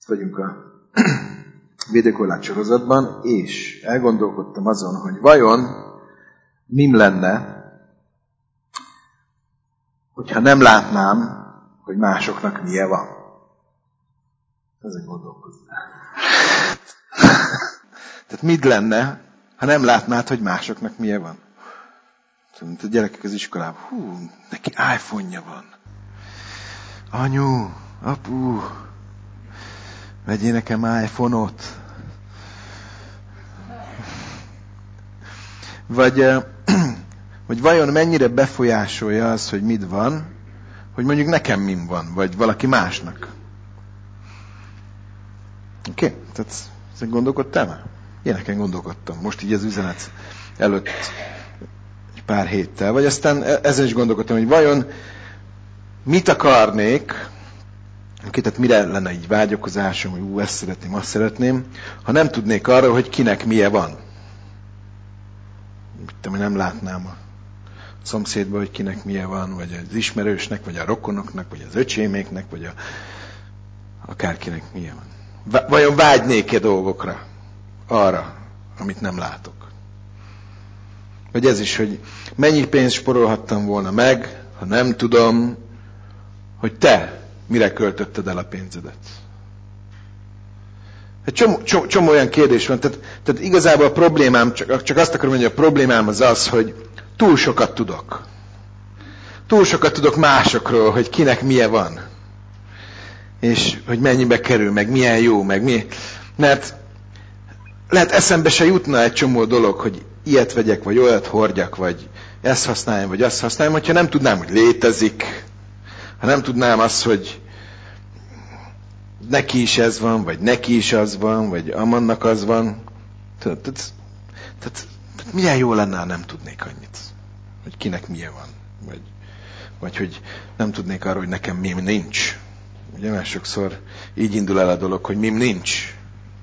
Itt vagyunk a védőkorlát sorozatban, és elgondolkodtam azon, hogy vajon mim lenne, hogyha nem látnám, hogy másoknak milyen van. Ezen gondolkoznál. Tehát mit lenne, ha nem látnád, hogy másoknak milyen van? Mint a gyerekek az iskolában. Neki iPhone-ja van. Anyu, apu, vegyél nekem iPhone-ot. Vagy vajon mennyire befolyásolja az, hogy mit van, hogy mondjuk nekem min van, vagy valaki másnak. Oké? Tehát ezen gondolkodtál? Ilyeneken gondolkodtam. Most így az üzenet előtt egy pár héttel. Vagy aztán ezen is gondolkodtam, hogy vajon mit akarnék, tehát mire lenne így vágyakozásom, hogy ezt szeretném, azt szeretném, ha nem tudnék arra, hogy kinek milyen van. Hogy nem látnám a szomszédban, hogy kinek milyen van, vagy az ismerősnek, vagy a rokonoknak, vagy az öcséméknek, vagy akárkinek milyen van. Vajon vágynék-e dolgokra? Arra, amit nem látok. Vagy ez is, hogy mennyi pénzt spórolhattam volna meg, ha nem tudom, hogy te mire költötted el a pénzedet. Egy csomó olyan kérdés van, tehát igazából a problémám, csak azt akarom mondani, hogy a problémám az, hogy túl sokat tudok. Túl sokat tudok másokról, hogy kinek milyen van. És hogy mennyibe kerül, meg milyen jó, meg mi. Mert lehet eszembe se jutna egy csomó dolog, hogy ilyet vegyek, vagy olyat hordjak, vagy ezt használjam, vagy azt használjam, hogyha nem tudnám, hogy létezik. Ha nem tudnám azt, hogy neki is ez van, vagy neki is az van, vagy amannak az van. Tehát milyen jó lenne, ha nem tudnék annyit. Hogy kinek milyen van. Vagy hogy nem tudnék arról, hogy nekem mim nincs. Ugye már sokszor így indul el a dolog, hogy mim nincs.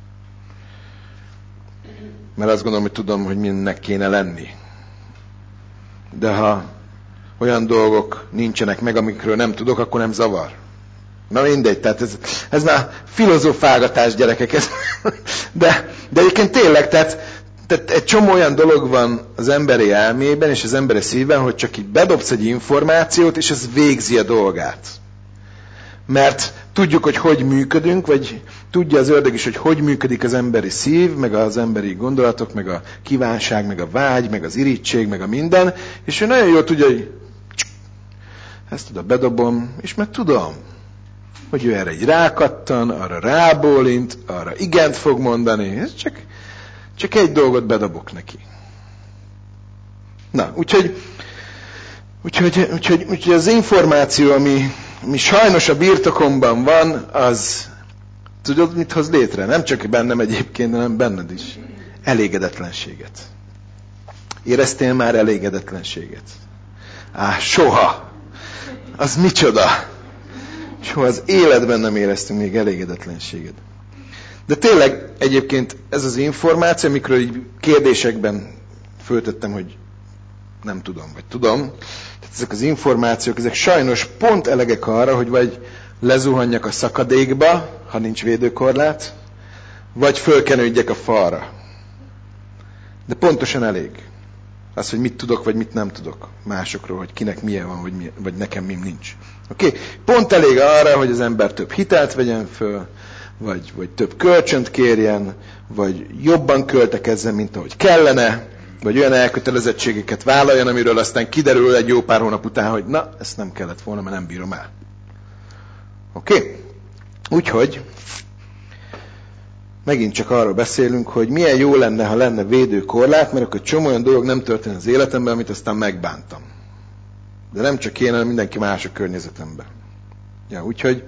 Mert azt gondolom, hogy tudom, hogy mimnek kéne lenni. De ha olyan dolgok nincsenek meg, amikről nem tudok, akkor nem zavar. Na mindegy, tehát ez már filozofálgatás, gyerekek. De egyébként tényleg, tehát egy csomó olyan dolog van az emberi elmében és az emberi szívben, hogy csak így bedobsz egy információt, és ez végzi a dolgát. Mert tudjuk, hogy működünk, vagy tudja az ördög is, hogy működik az emberi szív, meg az emberi gondolatok, meg a kívánság, meg a vágy, meg az irigység, meg a minden, és ő nagyon jól tudja, hogy ezt oda bedobom, és mert tudom, hogy ő erre egy rákattan, arra rábólint, arra igent fog mondani, ez csak egy dolgot bedobok neki. Na, úgyhogy az információ, ami sajnos a birtokomban van, az tudod, mit hoz létre? Nem csak bennem egyébként, hanem benned is. Elégedetlenséget. Éreztél már elégedetlenséget? Soha. Az micsoda? Soha az életben nem éreztünk még elégedetlenséget. De tényleg egyébként ez az információ, amikről így kérdésekben föltettem, hogy nem tudom, vagy tudom. Tehát ezek az információk, ezek sajnos pont elegek arra, hogy vagy lezuhanjak a szakadékba, ha nincs védőkorlát, vagy fölkenődjek a falra. De pontosan elég. Az, hogy mit tudok, vagy mit nem tudok másokról, hogy kinek milyen van, vagy nekem mi nincs. Oké? Pont elég arra, hogy az ember több hitelt vegyen föl, vagy több kölcsönt kérjen, vagy jobban költekezzen, mint ahogy kellene, vagy olyan elkötelezettségeket vállaljon, amiről aztán kiderül egy jó pár hónap után, hogy na, ezt nem kellett volna, mert nem bírom el. Oké? Úgyhogy megint csak arról beszélünk, hogy milyen jó lenne, ha lenne védőkorlát, mert akkor csomó olyan dolog nem történt az életemben, amit aztán megbántam. De nem csak én, hanem mindenki más a környezetemben. Ja, úgyhogy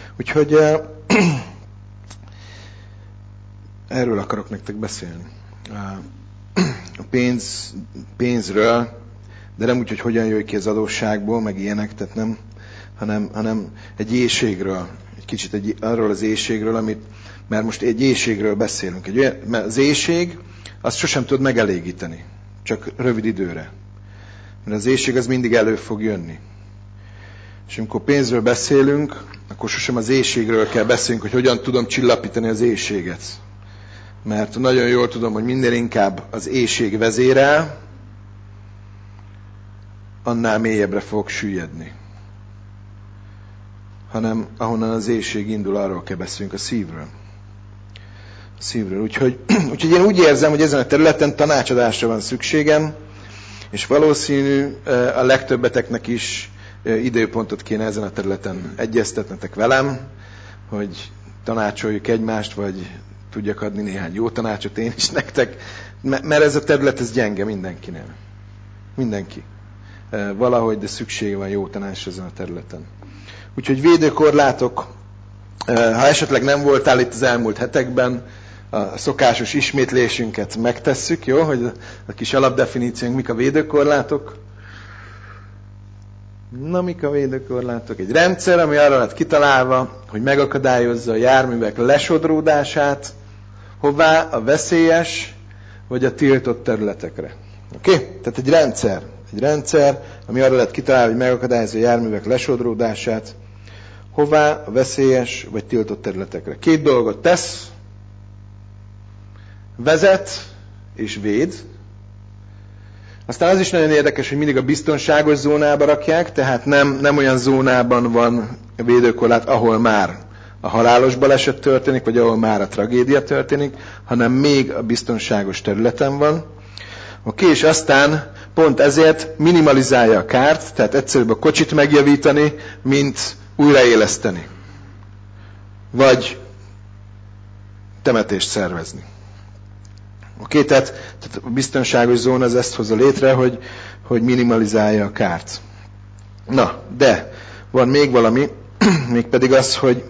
erről akarok nektek beszélni. A pénzről, de nem úgy, hogy hogyan jöjj ki az adósságból, meg ilyenek, tehát nem, hanem egy éhségről, egy kicsit arról az éhségről, mert most egy éhségről beszélünk. Mert az éhség, azt sosem tud megelégíteni, csak rövid időre. Mert az éhség az mindig elő fog jönni. És amikor pénzről beszélünk, akkor sosem az éhségről kell beszélnünk, hogy hogyan tudom csillapítani az éhséget. Mert nagyon jól tudom, hogy minél inkább az éhség vezérel, annál mélyebbre fogok süllyedni. Hanem ahonnan az éhség indul, arról kell beszélnünk, a szívről. A szívről. Úgyhogy én úgy érzem, hogy ezen a területen tanácsadásra van szükségem, és valószínű a legtöbbeteknek is időpontot kéne ezen a területen egyeztetnetek velem, hogy tanácsoljuk egymást, vagy tudjak adni néhány jó tanácsot én is nektek, mert ez a terület, ez gyenge mindenkinél. Mindenki. Valahogy, de szükség van jó tanácsra ezen a területen. Úgyhogy védőkorlátok, ha esetleg nem voltál itt az elmúlt hetekben, a szokásos ismétlésünket megtesszük, jó? Hogy a kis alapdefiníciónk, mik a védőkorlátok. Na, mik a védőkorlátok? Egy rendszer, ami arra lett kitalálva, hogy megakadályozza a járművek lesodródását, hová? A veszélyes vagy a tiltott területekre. Oké? Tehát egy rendszer, ami arra lett kitalálva, hogy megakadályozza a járművek lesodródását, hová? A veszélyes vagy tiltott területekre. 2 dolgot tesz, vezet és véd. Aztán az is nagyon érdekes, hogy mindig a biztonságos zónába rakják, tehát nem olyan zónában van a védőkorlát, ahol már a halálos baleset történik, vagy ahol már a tragédia történik, hanem még a biztonságos területen van. Oké, és aztán pont ezért minimalizálja a kárt, tehát egyszerűbb a kocsit megjavítani, mint újraéleszteni. Vagy temetést szervezni. Oké, tehát a biztonságos zóna az ezt hozza létre, hogy minimalizálja a kárt. Na, de van még valami, mégpedig az, hogy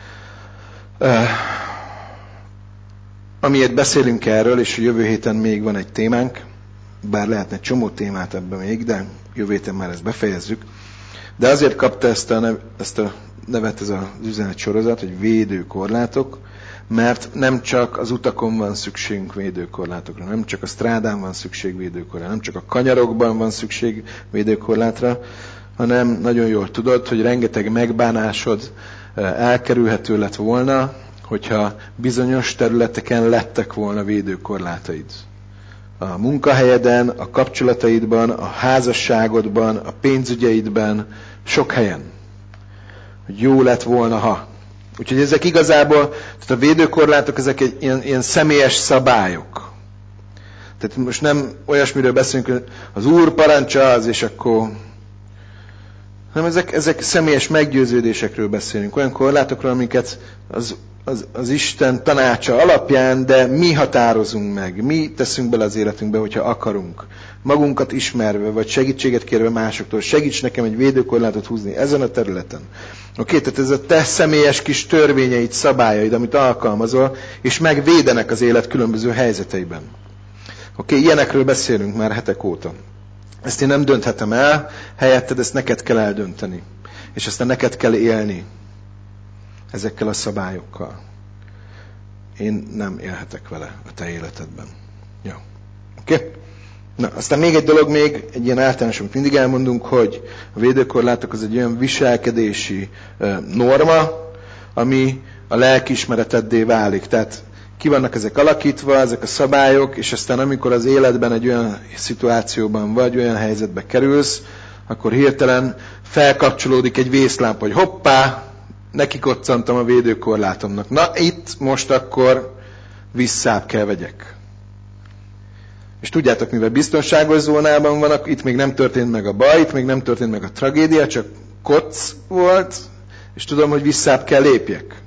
amiért beszélünk erről, és a jövő héten még van egy témánk, bár lehetne egy csomó témát ebben még, de jövő héten már ezt befejezzük. De azért kapta ezt a nevet ez az üzenet sorozat, hogy védőkorlátok, mert nem csak az utakon van szükségünk védőkorlátokra, nem csak a strádán van szükség védőkorlátra, nem csak a kanyarokban van szükség védőkorlátra, hanem nagyon jól tudod, hogy rengeteg megbánásod elkerülhető lett volna, hogyha bizonyos területeken lettek volna védőkorlátaid. A munkahelyeden, a kapcsolataidban, a házasságodban, a pénzügyeidben, sok helyen. Hogy jó lett volna, ha. Úgyhogy ezek igazából, tehát a védőkorlátok, ezek ilyen személyes szabályok. Tehát most nem olyasmiről beszélünk, hogy az Úr parancsa az, és akkor... hanem ezek személyes meggyőződésekről beszélünk. Olyan korlátokról, amiket az Isten tanácsa alapján, de mi határozunk meg, mi teszünk bele az életünkbe, hogyha akarunk. Magunkat ismerve, vagy segítséget kérve másoktól, segíts nekem egy védőkorlátot húzni ezen a területen. Oké, tehát ez a te személyes kis törvényeid, szabályaid, amit alkalmazol, és megvédenek az élet különböző helyzeteiben. Oké, ilyenekről beszélünk már hetek óta. Ezt én nem dönthetem el, helyetted ezt neked kell eldönteni. És aztán neked kell élni ezekkel a szabályokkal. Én nem élhetek vele a te életedben. Jó. Oké? Na, aztán még egy dolog, még egy ilyen általános, amit mindig elmondunk, hogy a védőkorlátok az egy olyan viselkedési norma, ami a lelkiismereteddé válik. Tehát ki vannak ezek alakítva, ezek a szabályok, és aztán amikor az életben egy olyan szituációban vagy, olyan helyzetbe kerülsz, akkor hirtelen felkapcsolódik egy vészlámpa, hogy hoppá, nekikoccantam a védőkorlátomnak. Na, itt most akkor visszább kell vegyek. És tudjátok, mivel biztonságos zónában vannak, itt még nem történt meg a baj, itt még nem történt meg a tragédia, csak kocc volt, és tudom, hogy visszább kell lépjek.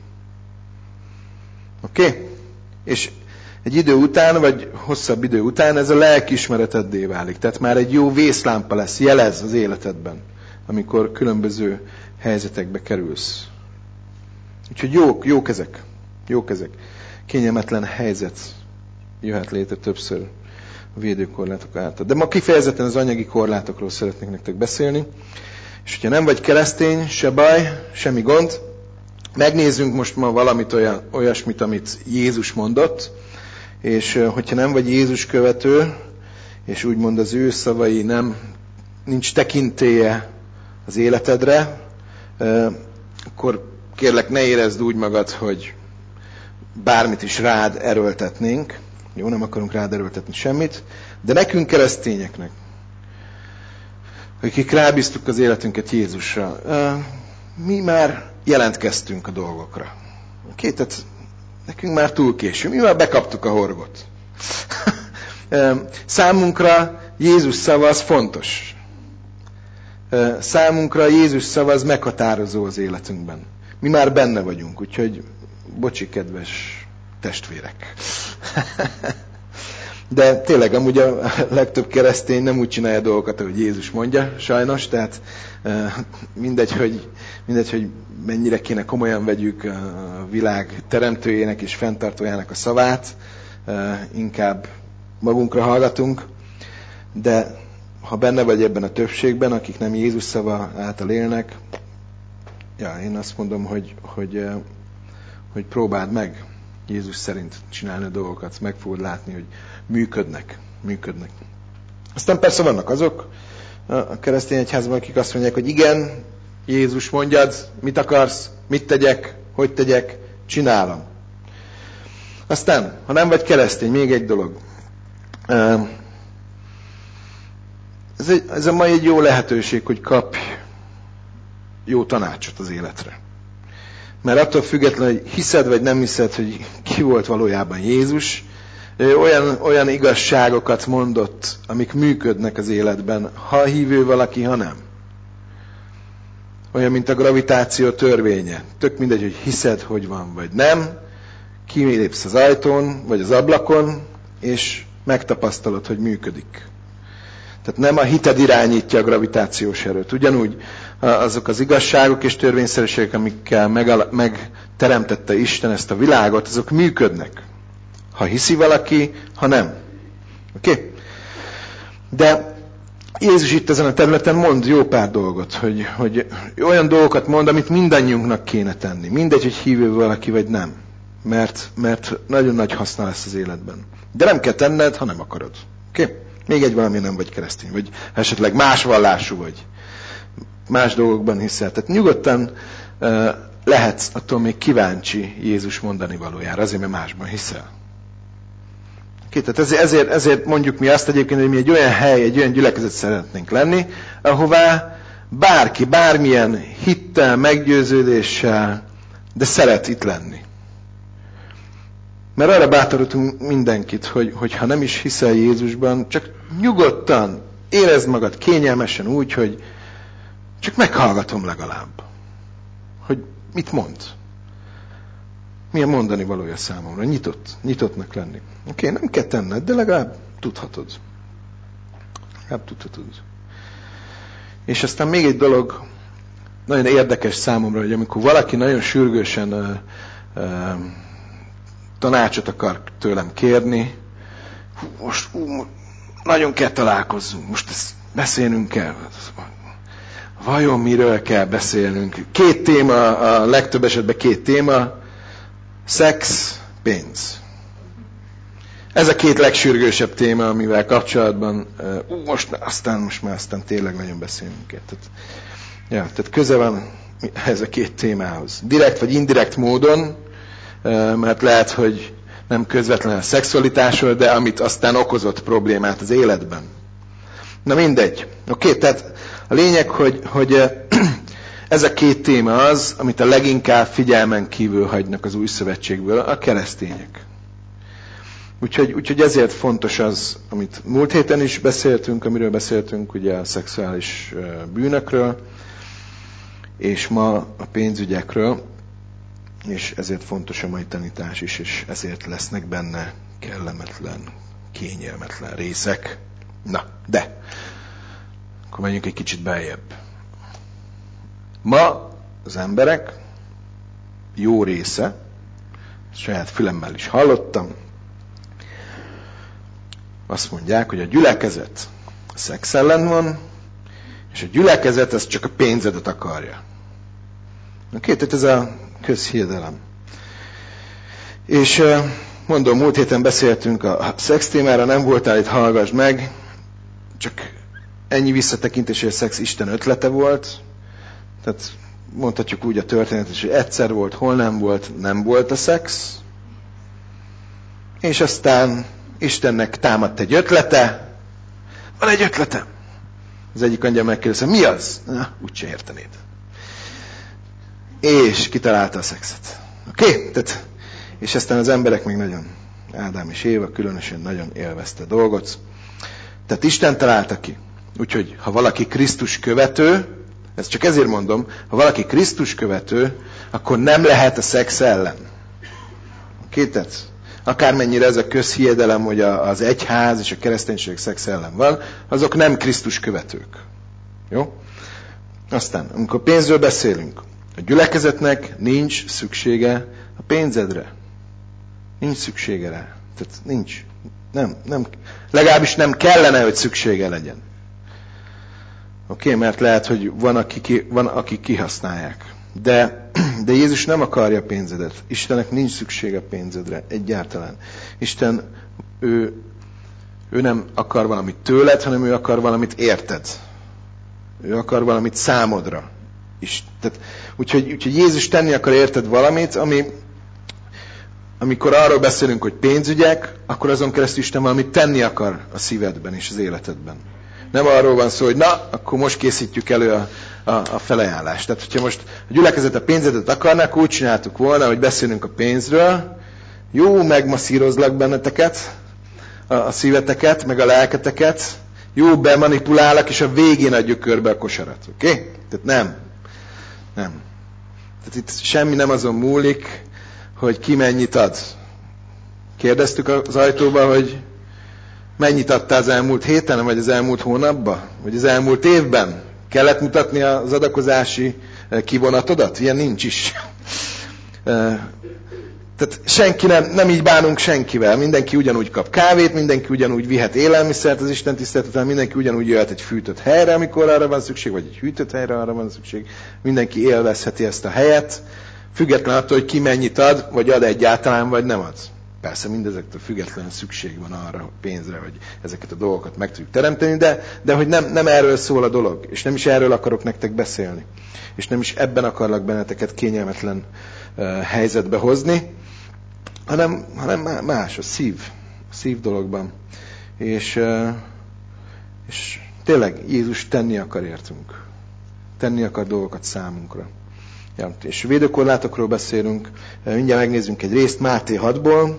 Oké? És egy idő után, vagy hosszabb idő után ez a lelkiismereteddé válik. Tehát már egy jó vészlámpa lesz, jelez az életedben, amikor különböző helyzetekbe kerülsz. Úgyhogy jók ezek. Jók ezek. Kényelmetlen helyzet jöhet létre többször a védőkorlátok által. De ma kifejezetten az anyagi korlátokról szeretnék nektek beszélni. És hogyha nem vagy keresztény, se baj, semmi gond. Megnézzünk most ma valamit olyasmit, amit Jézus mondott, és hogyha nem vagy Jézus követő, és úgymond az ő szavai nincs tekintélye az életedre, akkor kérlek, ne érezd úgy magad, hogy bármit is rád erőltetnénk. Jó, nem akarunk rád erőltetni semmit, de nekünk keresztényeknek, akik rábíztuk az életünket Jézusra, mi már jelentkeztünk a dolgokra. Tehát nekünk már túl késő, mi már bekaptuk a horgot. Számunkra Jézus szava az fontos. Számunkra Jézus szava az meghatározó az életünkben. Mi már benne vagyunk, úgyhogy bocsi, kedves testvérek. De tényleg amúgy a legtöbb keresztény nem úgy csinálja dolgokat, ahogy Jézus mondja, sajnos, tehát mindegy, hogy mennyire kéne komolyan vegyük a világ teremtőjének és fenntartójának a szavát, inkább magunkra hallgatunk, de ha benne vagy ebben a többségben, akik nem Jézus szava által élnek, én azt mondom, hogy próbáld meg Jézus szerint csinálni a dolgokat, meg fogod látni, hogy működnek. Aztán persze vannak azok a keresztény egyházban, akik azt mondják, hogy igen, Jézus, mondjad, mit akarsz, mit tegyek, hogy tegyek, csinálom. Aztán, ha nem vagy keresztény, még egy dolog. Ez a mai egy jó lehetőség, hogy kapj jó tanácsot az életre. Mert attól függetlenül, hogy hiszed vagy nem hiszed, hogy ki volt valójában Jézus, olyan igazságokat mondott, amik működnek az életben, ha hívő valaki, ha nem. Olyan, mint a gravitáció törvénye. Tök mindegy, hogy hiszed, hogy van, vagy nem. Kilépsz az ajtón, vagy az ablakon, és megtapasztalod, hogy működik. Tehát nem a hited irányítja a gravitációs erőt. Ugyanúgy azok az igazságok és törvényszerűségek, amikkel megteremtette Isten ezt a világot, azok működnek. Ha hiszi valaki, ha nem. Oké? De Jézus itt ezen a területen mond jó pár dolgot, hogy olyan dolgokat mond, amit mindannyiunknak kéne tenni. Mindegy, hogy hívő valaki vagy nem. Mert nagyon nagy haszna lesz az életben. De nem kell tenned, ha nem akarod. Oké? Még egy valami, nem vagy keresztény, vagy esetleg más vallású vagy. Más dolgokban hiszel. Tehát nyugodtan lehetsz attól még kíváncsi Jézus mondani valójára, azért, mert másban hiszel. Tehát ezért mondjuk mi azt egyébként, hogy mi egy olyan hely, egy olyan gyülekezet szeretnénk lenni, ahová bárki, bármilyen hittel, meggyőződéssel, de szeret itt lenni. Mert arra bátorítunk mindenkit, hogy ha nem is hiszel Jézusban, csak nyugodtan érezd magad kényelmesen úgy, hogy csak meghallgatom legalább, hogy mit mond. Milyen mondani valója számomra. Nyitottnak lenni. Oké, nem kell tenned, de legalább tudhatod. És aztán még egy dolog, nagyon érdekes számomra, hogy amikor valaki nagyon sürgősen tanácsot akar tőlem kérni, most nagyon kell találkozzunk, most ezt beszélnünk kell. Vajon miről kell beszélnünk? 2 téma, a legtöbb esetben 2 téma, szex, pénz. Ez a 2 legsürgősebb téma, amivel kapcsolatban most már tényleg nagyon beszélünk kell. Tehát köze van ez a 2 témához. Direkt vagy indirekt módon, mert lehet, hogy nem közvetlenül a szexualitásról, de amit aztán okozott problémát az életben. Na mindegy. Oké, tehát a lényeg, hogy ez a 2 téma az, amit a leginkább figyelmen kívül hagynak az új szövetségből a keresztények. Úgyhogy ezért fontos az, amit múlt héten is beszéltünk, amiről beszéltünk, ugye a szexuális bűnökről, és ma a pénzügyekről, és ezért fontos a mai tanítás is, és ezért lesznek benne kellemetlen, kényelmetlen részek. Na, de akkor menjünk egy kicsit beljebb. Ma az emberek jó része, saját fülemmel is hallottam, azt mondják, hogy a gyülekezet a szex ellen van, és a gyülekezet az csak a pénzedet akarja. Oké, tehát ez a közhiedelem. És mondom, múlt héten beszéltünk a szex témára, nem voltál itt, hallgass meg, csak ennyi visszatekintés, hogy a szex Isten ötlete volt, tehát mondhatjuk úgy a történetet, hogy egyszer volt, hol nem volt a szex, és aztán Istennek támadt egy ötlete, van egy ötletem. Az egyik angyal megkérdezte, mi az? Na, úgyse értenéd. És kitalálta a szexet. Oké? És aztán az emberek még nagyon, Ádám és Éva különösen nagyon élvezte a dolgot. Tehát Isten találta ki. Úgyhogy, ha valaki Krisztus követő, ezt csak ezért mondom, ha valaki Krisztus követő, akkor nem lehet a szex ellen. Oké? Tehát akármennyire ez a közhiedelem, hogy az egyház és a kereszténység szex ellen van, azok nem Krisztus követők. Jó? Aztán, amikor pénzről beszélünk, a gyülekezetnek nincs szüksége a pénzedre. Nincs szüksége rá. Tehát nincs. Nem. Legalábbis nem kellene, hogy szüksége legyen. Oké, mert lehet, hogy van, akik kihasználják. De Jézus nem akarja a pénzedet. Istennek nincs szüksége a pénzedre egyáltalán. Isten, ő nem akar valamit tőled, hanem ő akar valamit érted. Ő akar valamit számodra is. Úgyhogy Jézus tenni akar érted valamit, amikor arról beszélünk, hogy pénzügyek, akkor azon keresztül Isten valamit tenni akar a szívedben és az életedben. Nem arról van szó, hogy na, akkor most készítjük elő a felajánlást. Tehát, hogyha most a gyülekezet a pénzedet akarná, akkor úgy csináltuk volna, hogy beszélünk a pénzről, jó, megmasszírozlak benneteket, a szíveteket, meg a lelketeket, jó, bemanipulálak, és a végén adjuk körbe a kosarat. Oké? Tehát nem. Tehát itt semmi nem azon múlik, hogy ki mennyit ad. Kérdeztük az ajtóba, hogy mennyit adtál az elmúlt héten, vagy az elmúlt hónapban, vagy az elmúlt évben? Kellett mutatni az adakozási kivonatodat? Ilyen nincs is. Tehát senki nem így bánunk senkivel. Mindenki ugyanúgy kap kávét, mindenki ugyanúgy vihet élelmiszert az Isten tiszteletben, mindenki ugyanúgy jöhet egy fűtött helyre, amikor arra van szükség, vagy egy hűtött helyre arra van szükség. Mindenki élvezheti ezt a helyet, független attól, hogy ki mennyit ad, vagy ad egyáltalán, vagy nem ad. Persze mindezektől függetlenül szükség van arra pénzre, hogy ezeket a dolgokat meg tudjuk teremteni, de hogy nem erről szól a dolog, és nem is erről akarok nektek beszélni. És nem is ebben akarlak benneteket kényelmetlen helyzetbe hozni, hanem más, a szív dologban. És tényleg Jézus tenni akar értünk. Tenni akar dolgokat számunkra. Ja, és védőkorlátokról beszélünk, mindjárt megnézzünk egy részt Máté 6-ból.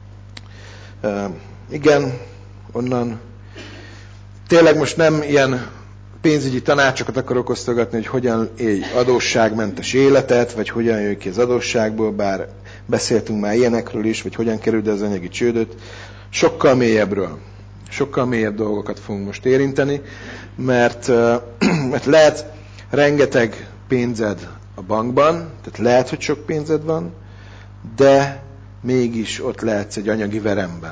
Igen, onnan tényleg most nem ilyen pénzügyi tanácsokat akarok osztogatni, hogy hogyan élj adósságmentes életet, vagy hogyan jöjj ki az adósságból, bár beszéltünk már ilyenekről is, vagy hogyan kerüld az anyagi csődöt. Sokkal mélyebb dolgokat fogunk most érinteni, mert lehet rengeteg pénzed a bankban, tehát lehet, hogy sok pénzed van, de mégis ott lehetsz egy anyagi veremben.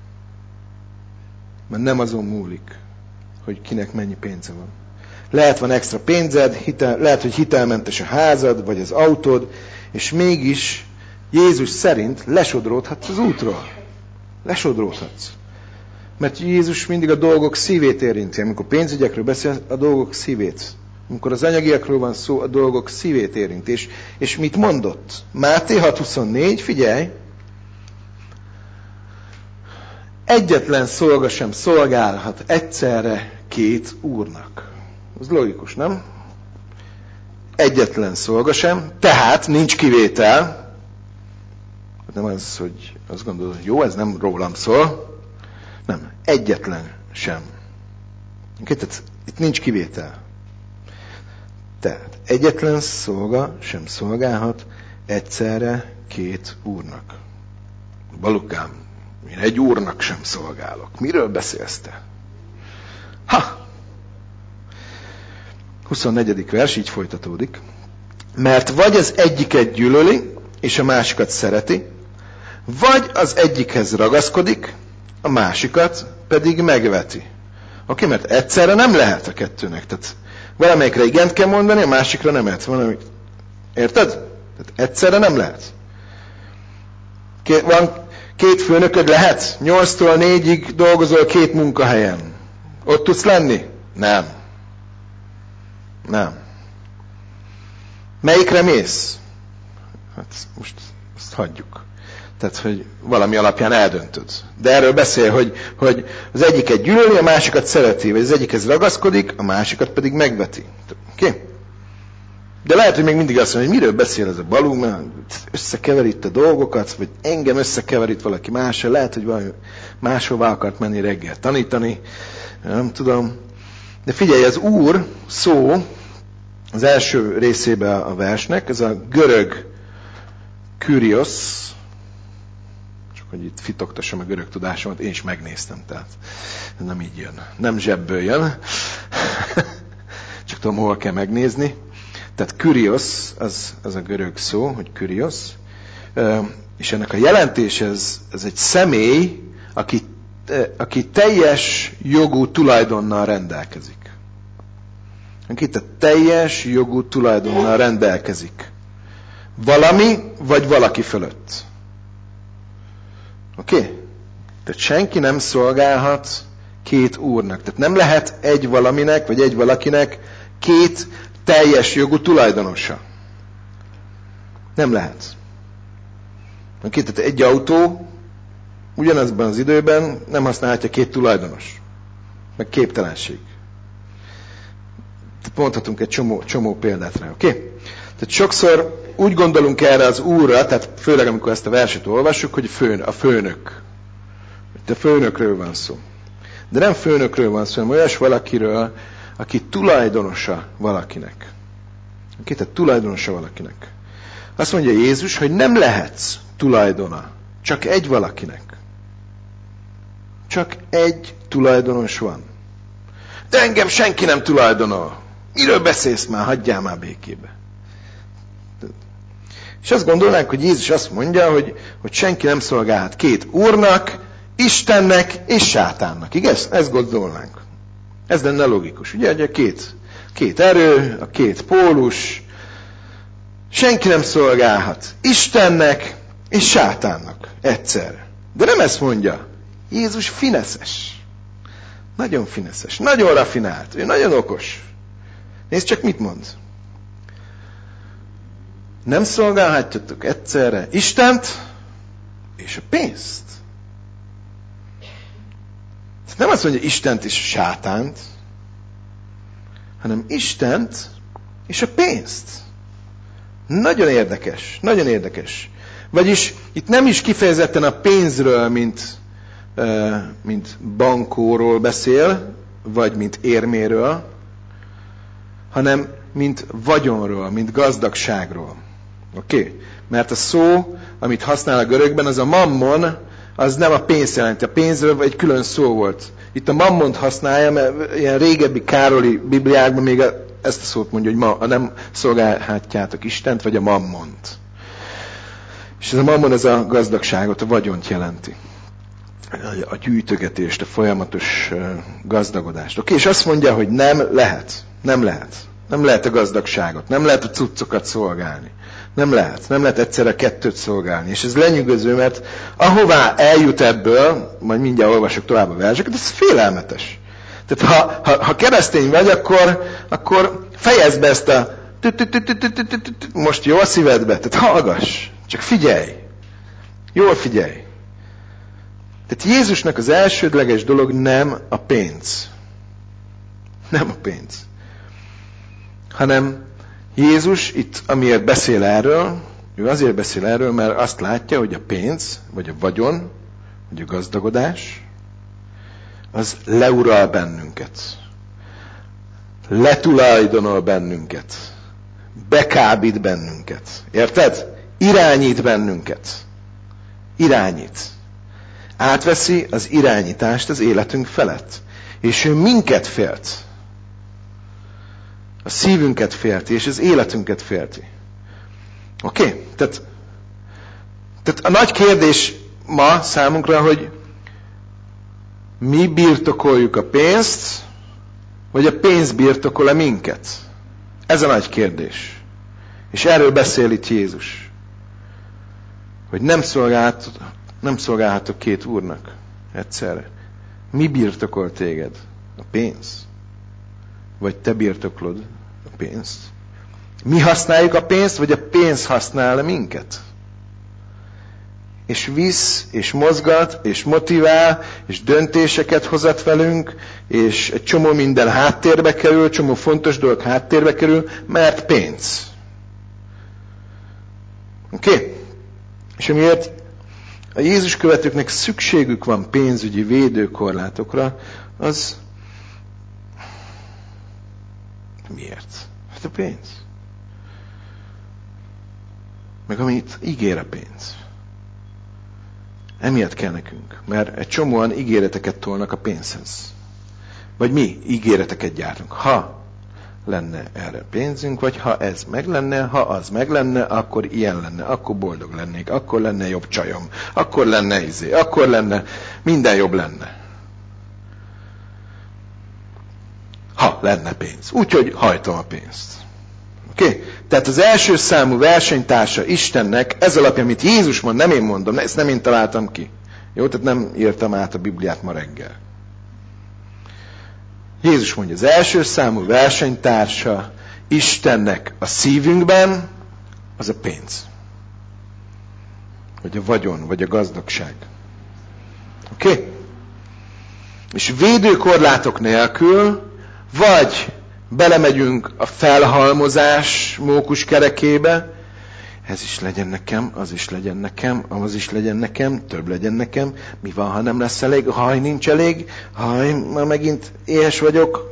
Mert nem azon múlik, hogy kinek mennyi pénze van. Lehet van extra pénzed, lehet, hogy hitelmentes a házad, vagy az autód, és mégis Jézus szerint lesodródhatsz az útról. Lesodródhatsz. Mert Jézus mindig a dolgok szívét érinti. Amikor pénzügyekről beszél, a dolgok szívét. Amikor az anyagiakról van szó, a dolgok szívét érint. És mit mondott? Máté 6:24, figyelj! Egyetlen szolga sem szolgálhat egyszerre két úrnak. Ez logikus, nem? Egyetlen szolga sem, tehát nincs kivétel. Nem az, hogy azt gondolod, hogy jó, ez nem rólam szól. Nem, egyetlen sem. Tehát itt nincs kivétel. Tehát egyetlen szolga sem szolgálhat egyszerre két úrnak. Balukám, én egy úrnak sem szolgálok. Miről beszélsz te? 24. vers így folytatódik. Mert vagy az egyiket gyűlöli, és a másikat szereti, vagy az egyikhez ragaszkodik, a másikat pedig megveti. Oké, mert egyszerre nem lehet a kettőnek. Tehát valamelyikre igent kell mondani, a másikra nem lehet. Érted? Tehát egyszerre nem lehet. Van két főnököd, lehet? 8-tól 4-ig dolgozol 2 munkahelyen. Ott tudsz lenni? Nem. Melyikre mész? Hát most azt hagyjuk. Tehát, hogy valami alapján eldöntöd. De erről beszél, hogy az egyiket gyűlöli, a másikat szereti, vagy az egyikhez ragaszkodik, a másikat pedig megveti. Oké? De lehet, hogy még mindig azt mondja, hogy miről beszél ez a Balú, mert összekever itt a dolgokat, vagy engem összekever itt valaki mással, lehet, hogy valami máshová akart menni reggel tanítani, nem tudom. De figyelj, az Úr szó az első részében a versnek, ez a görög Kyrios, csak hogy itt fitoktassam a görög tudásomat, én is megnéztem, tehát nem így jön. Nem zsebből jön, csak tudom, hol kell megnézni. Tehát Kyrios, az a görög szó, hogy Kyrios, és ennek a jelentés, ez egy személy, aki teljes jogú tulajdonnal rendelkezik. Aki a teljes jogú tulajdonnal rendelkezik. Valami, vagy valaki fölött. Oké? Tehát senki nem szolgálhat két úrnak. Tehát nem lehet egy valaminek, vagy egy valakinek két teljes jogú tulajdonosa. Nem lehet. Oké? Tehát egy autó ugyanazban az időben nem használhatja két tulajdonos. Meg képtelenség. Mondhatunk egy csomó példát rá, oké? Tehát sokszor úgy gondolunk erre az Úrra, tehát főleg amikor ezt a verset olvassuk, hogy a főnök. De főnökről van szó. De nem főnökről van szó, hanem olyas valakiről, aki tulajdonosa valakinek. Aki tehát tulajdonosa valakinek. Azt mondja Jézus, hogy nem lehetsz tulajdona. Csak egy valakinek. Csak egy tulajdonos van. De engem senki nem tulajdonol. Miről beszélsz már? Hagyjál már békébe. És azt gondolnánk, hogy Jézus azt mondja, hogy senki nem szolgálhat két úrnak, Istennek és sátánnak. Igaz? Ezt gondolnánk. Ez lenne logikus. Ugye, hogy a két erő, a két pólus, senki nem szolgálhat Istennek és sátánnak egyszerre. De nem ezt mondja. Jézus fineszes. Nagyon fineszes. Nagyon rafinált. Ő nagyon okos. Nézd csak, mit mond. Nem szolgálhatjátok egyszerre Istent és a pénzt. Nem azt mondja Istent és a sátánt, hanem Istent és a pénzt. Nagyon érdekes, nagyon érdekes. Vagyis itt nem is kifejezetten a pénzről, mint bankóról beszél, vagy mint érméről, hanem mint vagyonról, mint gazdagságról. Oké? Mert a szó, amit használ a görögben, az a mammon, az nem a pénzt jelenti. A pénzről egy külön szó volt. Itt a mammont használja, mert ilyen régebbi Károli bibliákban még ezt a szót mondja, hogy nem szolgálhatjátok Istent, vagy a mammont. És ez a mammon, ez a gazdagságot, a vagyont jelenti. A gyűjtögetést, a folyamatos gazdagodást. Oké? És azt mondja, hogy nem lehet. Nem lehet. Nem lehet a gazdagságot. Nem lehet a cuccokat szolgálni. Nem lehet egyszerre kettőt szolgálni. És ez lenyűgöző, mert ahová eljut ebből, majd mindjárt olvasok tovább a verseket, ez félelmetes. Tehát ha keresztény vagy, akkor fejezd be ezt a most jó a szívedbe, tehát hallgass, csak figyelj. Jól figyelj. Tehát Jézusnak az elsődleges dolog nem a pénz. Nem a pénz. Hanem Jézus itt, amiért beszél erről, ő azért beszél erről, mert azt látja, hogy a pénz, vagy a vagyon, vagy a gazdagodás, az leural bennünket. Letulajdonol bennünket. Bekábít bennünket. Érted? Irányít bennünket. Irányít. Átveszi az irányítást az életünk felett. És ő minket félt. A szívünket félti, és az életünket félti. Oké? Tehát a nagy kérdés ma számunkra, hogy mi birtokoljuk a pénzt, vagy a pénz birtokol-e minket? Ez a nagy kérdés. És erről beszél itt Jézus. Hogy nem szolgálhatok két úrnak egyszerre. Mi birtokol téged? A pénz? Vagy te birtoklod a pénzt? Mi használjuk a pénzt, vagy a pénz használ minket? És visz, és mozgat, és motivál, és döntéseket hozat velünk, és egy csomó minden háttérbe kerül, csomó fontos dolog háttérbe kerül, mert pénz. Oké? És amiért a Jézus követőknek szükségük van pénzügyi védőkorlátokra, az miért? Hát a pénz. Meg amit ígér a pénz. Emiatt kell nekünk, mert egy csomóan ígéreteket tolnak a pénzhez. Vagy mi ígéreteket gyártunk. Ha lenne erre pénzünk, vagy ha ez meg lenne, ha az meg lenne, akkor ilyen lenne, akkor boldog lennék, akkor lenne jobb csajom, akkor lenne akkor lenne, minden jobb lenne. Ha lenne pénz. Úgyhogy hajtom a pénzt. Oké? Tehát az első számú versenytársa Istennek, ez alapján, amit Jézus mond, nem én mondom, ezt nem én találtam ki. Jó, tehát nem írtam át a Bibliát ma reggel. Jézus mondja, az első számú versenytársa Istennek a szívünkben, az a pénz. Vagy a vagyon, vagy a gazdagság. Oké? És védőkorlátok nélkül, vagy belemegyünk a felhalmozás mókuskerekébe, ez is legyen nekem, az is legyen nekem, az is legyen nekem, több legyen nekem, mi van, ha nem lesz elég, haj, nincs elég, haj, már megint éhes vagyok,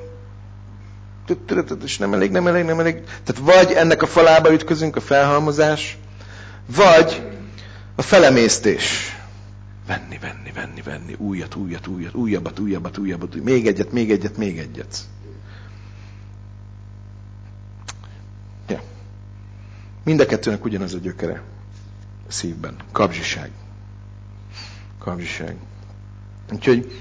és nem elég. Tehát vagy ennek a falába ütközünk, a felhalmozás, vagy a felemésztés. Venni, újabbat, még egyet. Ja. Mind a kettőnek ugyanaz a gyökere a szívben. Kapzsiság. Úgyhogy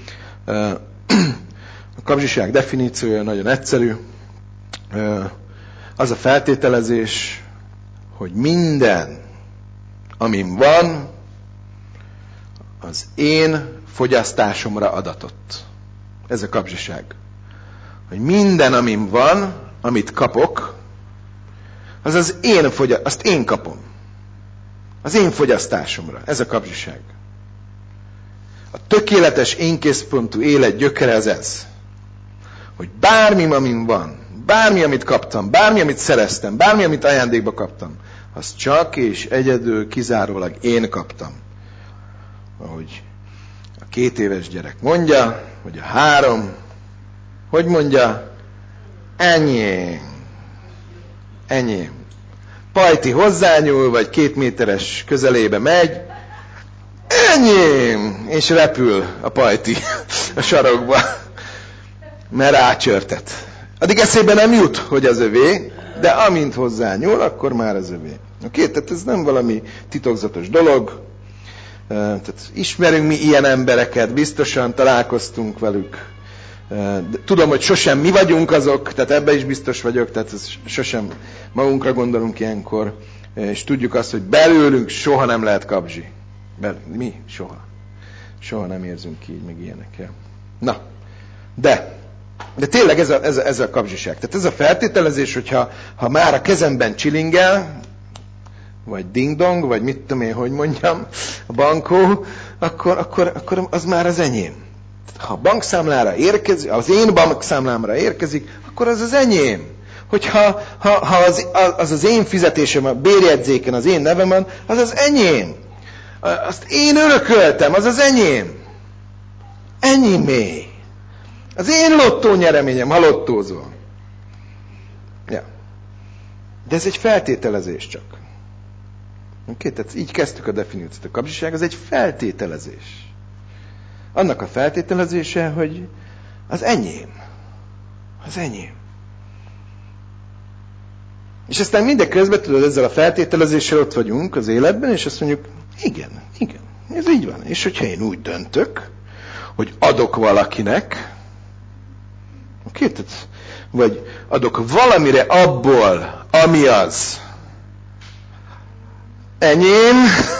a kapzsiság definíciója nagyon egyszerű. Az a feltételezés, hogy minden, amim van, az én fogyasztásomra adatott. Ez a kapzsiság. Hogy minden, amim van, amit kapok, az azt én kapom. Az én fogyasztásomra. Ez a kapzsiság. A tökéletes énközpontú élet gyökere az ez. Hogy bármi, amim van, bármi, amit kaptam, bármi, amit szereztem, bármi, amit ajándékba kaptam, az csak és egyedül kizárólag én kaptam. Ahogy a 2 éves gyerek mondja, vagy a 3, hogy mondja? Enyém. Pajti hozzányúl, vagy 2 méteres közelébe megy, enyém! És repül a pajti a sarokba, mert rácsörtet. Addig eszébe nem jut, hogy az övé, de amint hozzányúl, akkor már az övé. Oké? Tehát ez nem valami titokzatos dolog. Tehát ismerünk mi ilyen embereket, biztosan találkoztunk velük. De tudom, hogy sosem mi vagyunk azok, tehát ebben is biztos vagyok, tehát sosem magunkra gondolunk ilyenkor, és tudjuk azt, hogy belőlünk soha nem lehet kapzsi. Mi? Soha nem érzünk így, meg ilyenekkel. Na, de tényleg ez a kapzsiság. Tehát ez a feltételezés, hogyha már a kezemben csilingel, vagy ding-dong, vagy mit tudom én, hogy mondjam, a bankó, akkor az már az enyém. Ha a bankszámlára érkezik, az én bankszámlámra érkezik, akkor az az enyém. Hogyha az én fizetésem, a bérjegyzéken az én nevem van, az az enyém. Azt én örököltem, az az enyém. Enyémé. Az én lottó nyereményem, ha lottózol. Ja. De ez egy feltételezés csak. Oké, tehát így kezdtük a definíciót. A kapzsiság az egy feltételezés. Annak a feltételezése, hogy az enyém. Az enyém. És aztán mindeközben, tudod, ezzel a feltételezéssel ott vagyunk az életben, és azt mondjuk, igen, ez így van. És hogyha én úgy döntök, hogy adok valakinek, oké, tehát, vagy adok valamire abból, ami az enyém,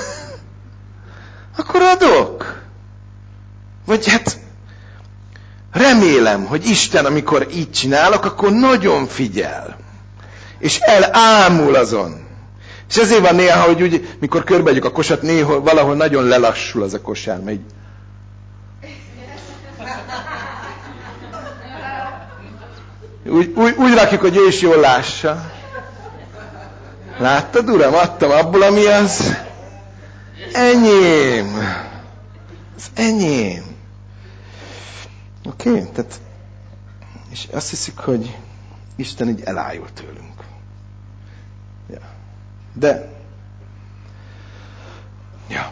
akkor adok. Vagy hát remélem, hogy Isten, amikor így csinálok, akkor nagyon figyel. És elámul azon. És ezért van néha, hogy úgy, mikor körbeadjuk a kosat, néha valahol nagyon lelassul az a kosár, megy. Úgy rakjuk, hogy ő is jól lássa. Láttad, Uram, adtam abból, ami az enyém. Az enyém. Oké? Tehát, és azt hiszik, hogy Isten így elájul tőlünk. Ja. De, ja.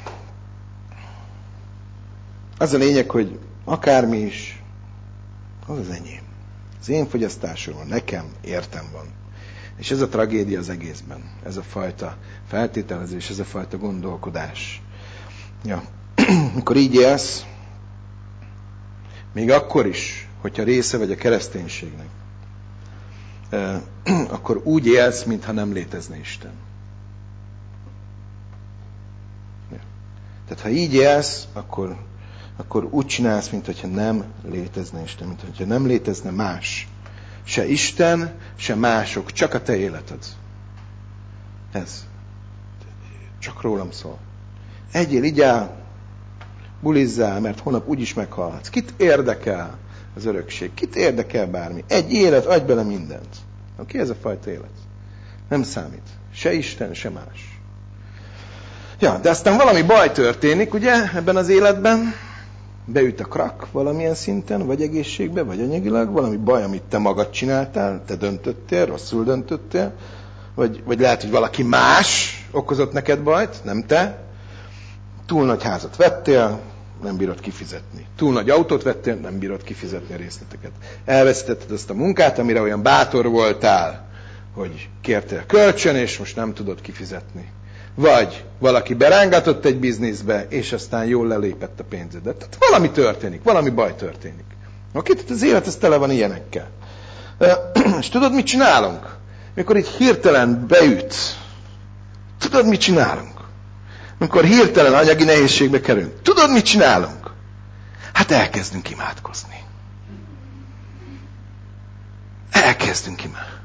Az a lényeg, hogy akármi is, az az enyém. Az én fogyasztásomról nekem értem van. És ez a tragédia az egészben. Ez a fajta feltételezés, ez a fajta gondolkodás. Ja. Mikor így élsz, még akkor is, hogyha része vagy a kereszténységnek, akkor úgy élsz, mintha nem létezne Isten. Ja. Tehát ha így élsz, akkor úgy csinálsz, mintha nem létezne Isten, mintha nem létezne más. Se Isten, se mások, csak a te életed. Ez. Csak rólam szól. Egyél, igyál, bulizzál, mert holnap úgyis meghalhatsz. Kit érdekel az örökség? Kit érdekel bármi? Egy élet, adj bele mindent. Oké, ez a fajta élet. Nem számít. Se Isten, se más. Ja, de aztán valami baj történik, ugye, ebben az életben. Beüt a krak valamilyen szinten, vagy egészségbe, vagy anyagilag, valami baj, amit te magad csináltál, te döntöttél, rosszul döntöttél, vagy lehet, hogy valaki más okozott neked bajt, nem te. Túl nagy házat vettél, nem bírod kifizetni. Túl nagy autót vettél, nem bírod kifizetni a részleteket. Elvesztetted azt a munkát, amire olyan bátor voltál, hogy kértél kölcsön, és most nem tudod kifizetni. Vagy valaki berángatott egy bizniszbe, és aztán jól lelépett a pénzedet. Tehát valami történik, valami baj történik. Oké, tehát az élet ez tele van ilyenekkel. És tudod, mit csinálunk? Mikor így hirtelen beüt, tudod, mit csinálunk? Amikor hirtelen anyagi nehézségbe kerülünk, tudod, mit csinálunk? Hát elkezdünk imádkozni. Elkezdünk imádkozni.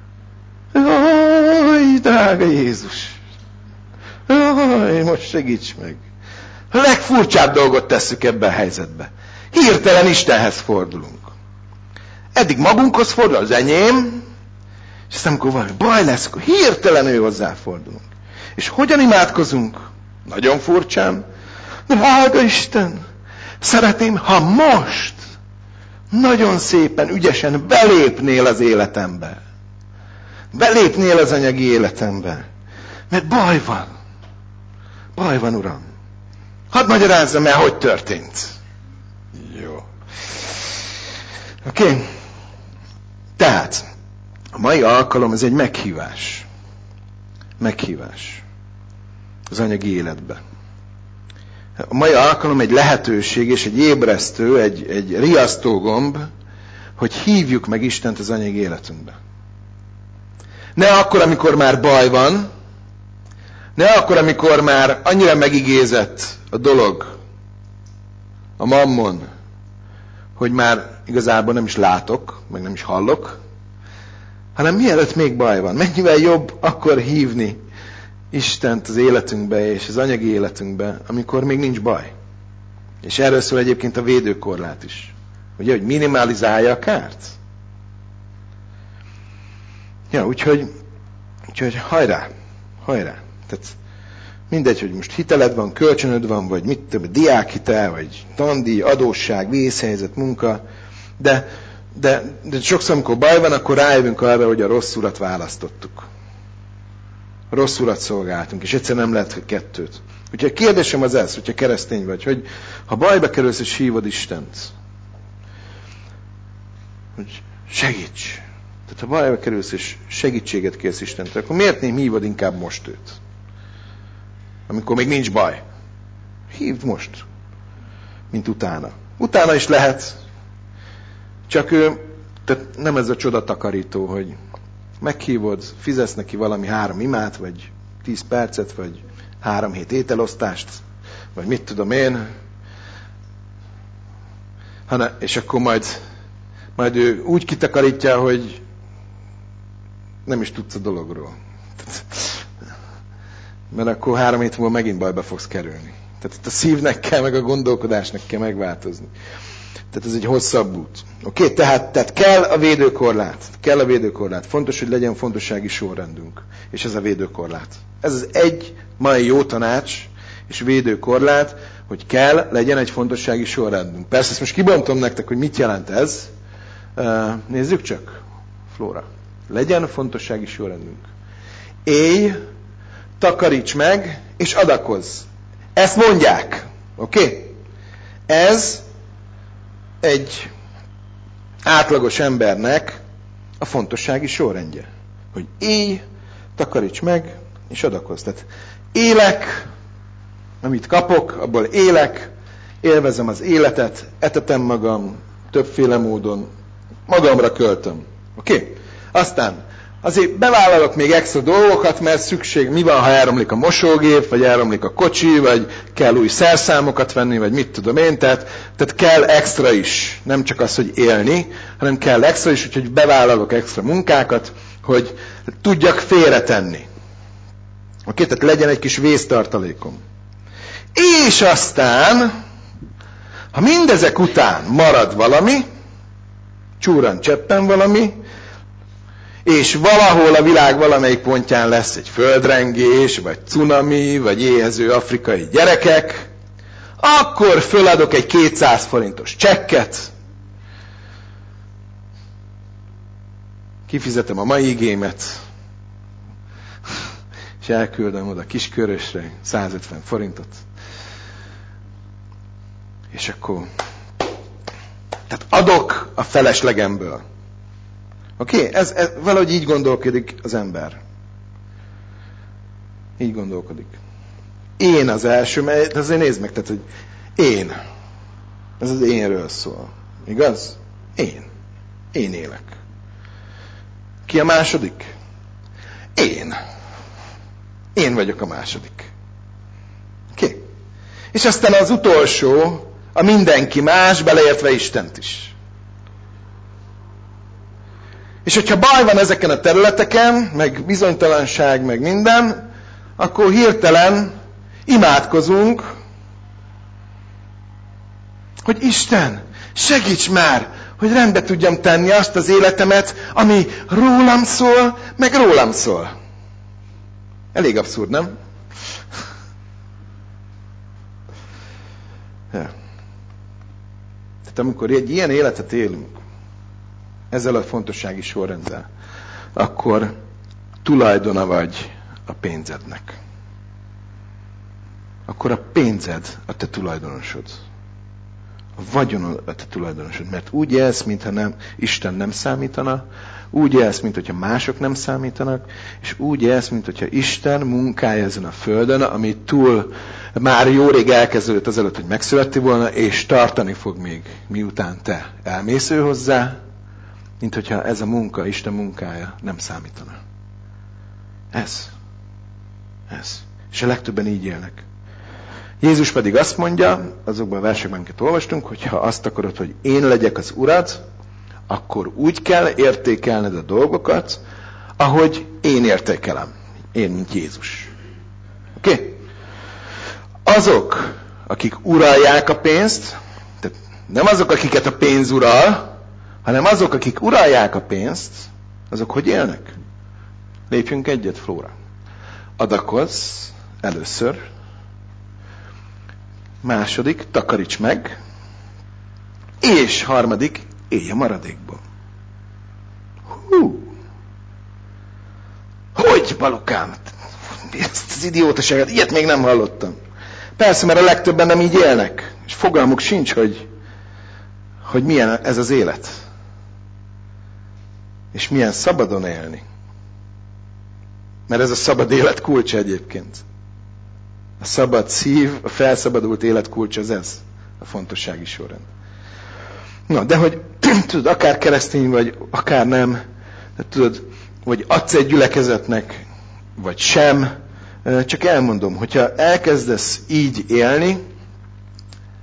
Jaj, drága Jézus! Jaj, most segíts meg! A legfurcsább dolgot tesszük ebben a helyzetben. Hirtelen Istenhez fordulunk. Eddig magunkhoz fordul, az enyém, és aztán amikor valami baj lesz, akkor hirtelen ő hozzáfordulunk. És hogyan imádkozunk? Nagyon furcsán. Drága Isten, szeretném, ha most nagyon szépen, ügyesen belépnél az életembe. Belépnél az anyagi életembe. Mert baj van. Baj van, Uram. Hadd magyarázzam el, hogy történt. Jó. Oké? Tehát, a mai alkalom, ez egy meghívás. Meghívás. Az anyagi életbe. A mai alkalom egy lehetőség és egy ébresztő, egy riasztógomb, hogy hívjuk meg Istent az anyagi életünkbe. Ne akkor, amikor már baj van, ne akkor, amikor már annyira megigézett a dolog, a mammon, hogy már igazából nem is látok, meg nem is hallok, hanem mielőtt még baj van. Mennyivel jobb akkor hívni Istent az életünkbe és az anyagi életünkbe, amikor még nincs baj. És erről szól egyébként a védőkorlát is. Ugye, hogy minimalizálja a kárt. Ja, úgyhogy hajrá. Tehát mindegy, hogy most hiteled van, kölcsönöd van, vagy mit tudom, diákhitel, vagy tandíj, adósság, vészhelyzet, munka, de sokszor, amikor baj van, akkor rájövünk arra, hogy a rossz urat választottuk. A rossz urat szolgáltunk, és egyszer nem lehet kettőt. Úgyhogy a kérdésem az ez, hogyha keresztény vagy, hogy ha bajba kerülsz és hívod Istent, hogy segíts. Tehát ha bajba kerülsz és segítséget kérsz Istentől, akkor miért nem hívod inkább most őt? Amikor még nincs baj. Hívd most, mint utána. Utána is lehet, csak ő, tehát nem ez a csodatakarító, hogy meghívod, fizetsz neki valami 3 imát, vagy 10 percet, vagy 3 hét ételosztást, vagy mit tudom én, és akkor majd ő úgy kitakarítja, hogy nem is tudsz a dologról. Mert akkor 3 hét múlva megint bajba fogsz kerülni. Tehát itt a szívnek kell, meg a gondolkodásnak kell megváltozni. Tehát ez egy hosszabb út. Oké, tehát kell a védőkorlát. Kell a védőkorlát. Fontos, hogy legyen fontossági sorrendünk. És ez a védőkorlát. Ez az egy mai jó tanács és védőkorlát, hogy legyen egy fontossági sorrendünk. Persze ezt most kibontom nektek, hogy mit jelent ez. Nézzük csak. Flóra. Legyen fontossági sorrendünk. Élj, takaríts meg, és adakozz. Ezt mondják. Oké? Ez egy átlagos embernek a fontossági sorrendje. Hogy élj, takaríts meg, és adakozz. Tehát élek, amit kapok, abból élek, élvezem az életet, etetem magam, többféle módon, magamra költöm. Oké? Aztán azért bevállalok még extra dolgokat, mert szükség, mi van, ha elromlik a mosógép, vagy elromlik a kocsi, vagy kell új szerszámokat venni, vagy mit tudom én, tehát kell extra is. Nem csak az, hogy élni, hanem kell extra is, úgyhogy bevállalok extra munkákat, hogy tudjak félretenni. Oké, tehát legyen egy kis vésztartalékom. És aztán, ha mindezek után marad valami, csúran cseppen valami, és valahol a világ valamelyik pontján lesz egy földrengés, vagy cunami, vagy éhező afrikai gyerekek, akkor föladok egy 200 forintos csekket, kifizetem a mai igémet, és elküldöm oda Kiskörösre 150 forintot, és akkor tehát adok a feleslegemből. Oké? Ez valahogy így gondolkodik az ember. Így gondolkodik. Én az első, mert azért nézd meg, tehát, hogy én. Ez az énről szól. Igaz? Én. Én élek. Ki a második? Én. Én vagyok a második. Oké? És aztán az utolsó, a mindenki más, beleértve Istent is. És hogyha baj van ezeken a területeken, meg bizonytalanság, meg minden, akkor hirtelen imádkozunk, hogy Isten, segíts már, hogy rendbe tudjam tenni azt az életemet, ami rólam szól, meg rólam szól. Elég abszurd, nem? Ja. Tehát amikor egy ilyen életet élünk, ezzel a fontossági sorrenddel, akkor tulajdona vagy a pénzednek. Akkor a pénzed a te tulajdonosod. A vagyonod a te tulajdonosod. Mert úgy élsz, mintha Isten nem számítana, úgy élsz, mintha mások nem számítanak, és úgy élsz, mintha Isten munkája ezen a földön, ami túl már jó rég elkezdődött azelőtt, hogy megszületti volna, és tartani fog még, miután te elmész ő hozzá, mint hogyha ez a munka, Isten munkája nem számítana. Ez. És a legtöbben így élnek. Jézus pedig azt mondja, azokban a versekben, amiket olvastunk, hogy ha azt akarod, hogy én legyek az urad, akkor úgy kell értékelned a dolgokat, ahogy én értékelem. Én, mint Jézus. Oké? Azok, akik uralják a pénzt, tehát nem azok, akiket a pénz ural, hanem azok, akik uralják a pénzt, azok hogy élnek? Lépjünk egyet, Flóra. Adakozz először. Második, takaríts meg. És harmadik, élj a maradékból. Hogy, Balukám? Ezt az idiótaságot, ilyet még nem hallottam. Persze, mert a legtöbben nem így élnek. És fogalmuk sincs, hogy milyen ez az élet. És milyen szabadon élni. Mert ez a szabad élet kulcsa egyébként. A szabad szív, a felszabadult élet kulcsa, ez a fontossági sorrend. Na, de hogy tudod, akár keresztény vagy, akár nem, tudod, vagy adsz egy gyülekezetnek, vagy sem, csak elmondom, hogyha elkezdesz így élni,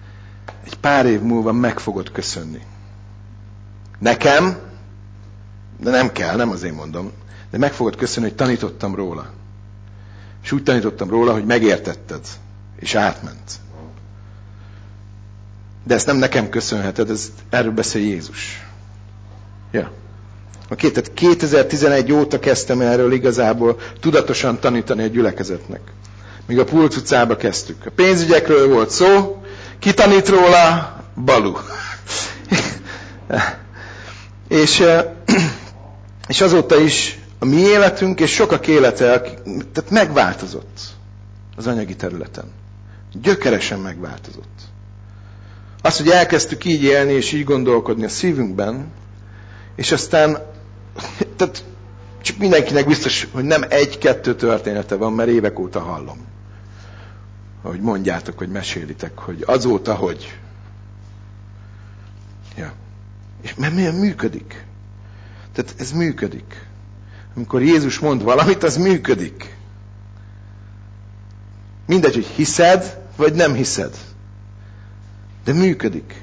egy pár év múlva meg fogod köszönni. Nekem, De nem kell, nem azért mondom. De meg fogod köszönni, hogy tanítottam róla. És úgy tanítottam róla, hogy megértetted. És átment. De ezt nem nekem köszönheted, erről beszél Jézus. Ja. Oké, tehát 2011 óta kezdtem erről igazából tudatosan tanítani a gyülekezetnek. Míg a Pulc utcába kezdtük. A pénzügyekről volt szó, ki tanít róla? Balu. és azóta is a mi életünk és sokak élete, tehát megváltozott az anyagi területen. Gyökeresen megváltozott. Az, hogy elkezdtük így élni és így gondolkodni a szívünkben, és aztán, tehát csak mindenkinek biztos, hogy nem egy-kettő története van, mert évek óta hallom. Ahogy mondjátok, hogy mesélitek, hogy azóta, hogy. Ja. És mert milyen működik? Tehát ez működik. Amikor Jézus mond valamit, az működik. Mindegy, hogy hiszed, vagy nem hiszed. De működik.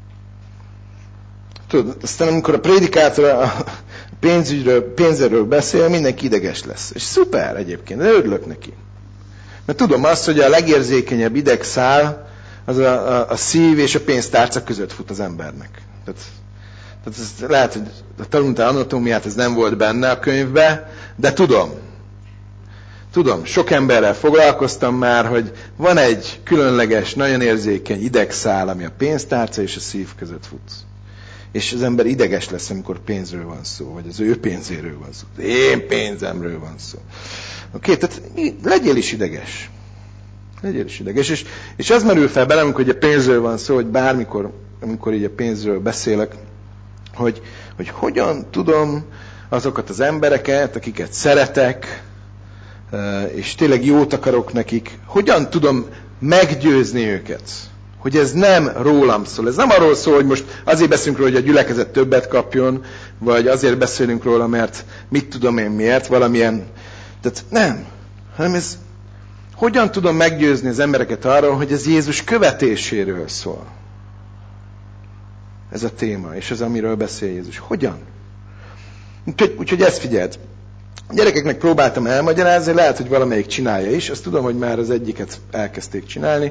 Tudod, aztán amikor a prédikátor a pénzről beszél, mindenki ideges lesz. És szuper egyébként, de örülök neki. Mert tudom azt, hogy a legérzékenyebb idegszál az a szív és a pénztárca között fut az embernek. Tehát ez lehet, hogy a tanultál anatómiát, ez nem volt benne a könyvbe, de tudom, sok emberrel foglalkoztam már, hogy van egy különleges, nagyon érzékeny idegszál, ami a pénztárca és a szív között fut. És az ember ideges lesz, amikor pénzről van szó, vagy az ő pénzéről van szó. Az én pénzemről van szó. Oké, tehát legyél is ideges. Legyél is ideges. És az merül fel belem, amikor a pénzről van szó, hogy bármikor, amikor így a pénzről beszélek, hogy hogyan tudom azokat az embereket, akiket szeretek, és tényleg jót akarok nekik, hogyan tudom meggyőzni őket, hogy ez nem rólam szól. Ez nem arról szól, hogy most azért beszélünk róla, hogy a gyülekezet többet kapjon, vagy azért beszélünk róla, mert mit tudom én miért, valamilyen. Tehát nem. Hanem ez, hogyan tudom meggyőzni az embereket arról, hogy ez Jézus követéséről szól. Ez a téma, és ez amiről beszél Jézus. Hogyan? Úgyhogy ezt figyeld. A gyerekeknek próbáltam elmagyarázni, lehet, hogy valamelyik csinálja is, azt tudom, hogy már az egyiket elkezdték csinálni,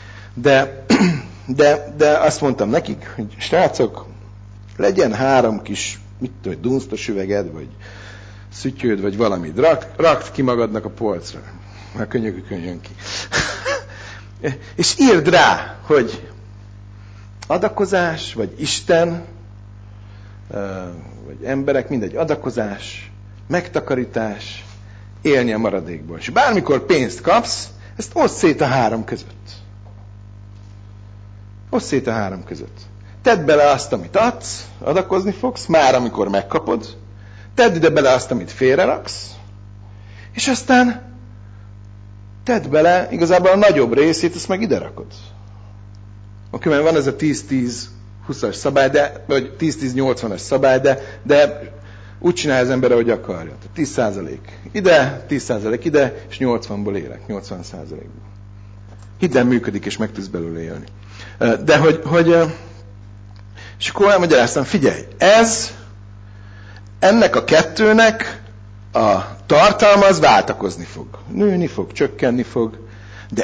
de azt mondtam nekik, hogy srácok, legyen 3 kis, dunsztos üveged, vagy szütyőd, vagy valamit. Rakd ki magadnak a polcra. Már könyökükön jön ki. És írd rá, hogy adakozás, vagy Isten, vagy emberek, mindegy, adakozás, megtakarítás, élni a maradékból. És bármikor pénzt kapsz, ezt oszd szét a 3 között. Oszd szét a 3 között. Tedd bele azt, amit adsz, adakozni fogsz, már amikor megkapod. Tedd ide bele azt, amit félreraksz, és aztán tedd bele igazából a nagyobb részét, azt meg ide rakod. Oké, mert van ez a 10-10-20-as szabály, vagy 10-10-80-as szabály, de úgy csinálja az ember, ahogy akarja. Tehát 10% ide, 10% ide, és 80-ból élek, 80%-ból. Hidd el, működik, és meg tudsz belőle élni. De és akkor elmagyaráztam, figyelj, ennek a 2-nek a tartalma az váltakozni fog. Nőni fog, csökkenni fog, de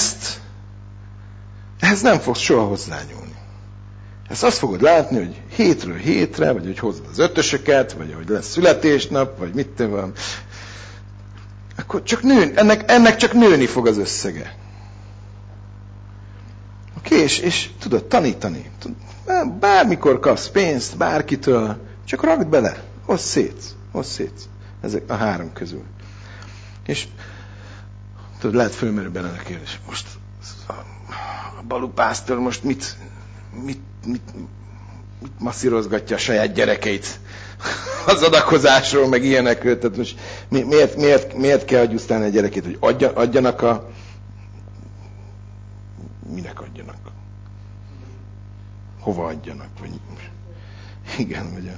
ehhez nem fogsz soha hozzányúlni. Ezt azt fogod látni, hogy hétről hétre, vagy hogy hozod az 5-ösöket, vagy hogy lesz születésnap, vagy mit van. Akkor csak ennek csak nőni fog az összege. Oké, és tudod tanítani. Bármikor kapsz pénzt, bárkitől, csak rakd bele, oszd szét. Ezek a 3 közül. És tudod, lehet fölmerül benne a kérdés. Most a Balú pásztor most mit masszírozgatja a saját gyerekeit az adakozásról, meg ilyenekről. Tehát most miért kell adjusztálni a gyerekét, hogy adjanak minek adjanak? Hova adjanak? Vagy... Igen, vagy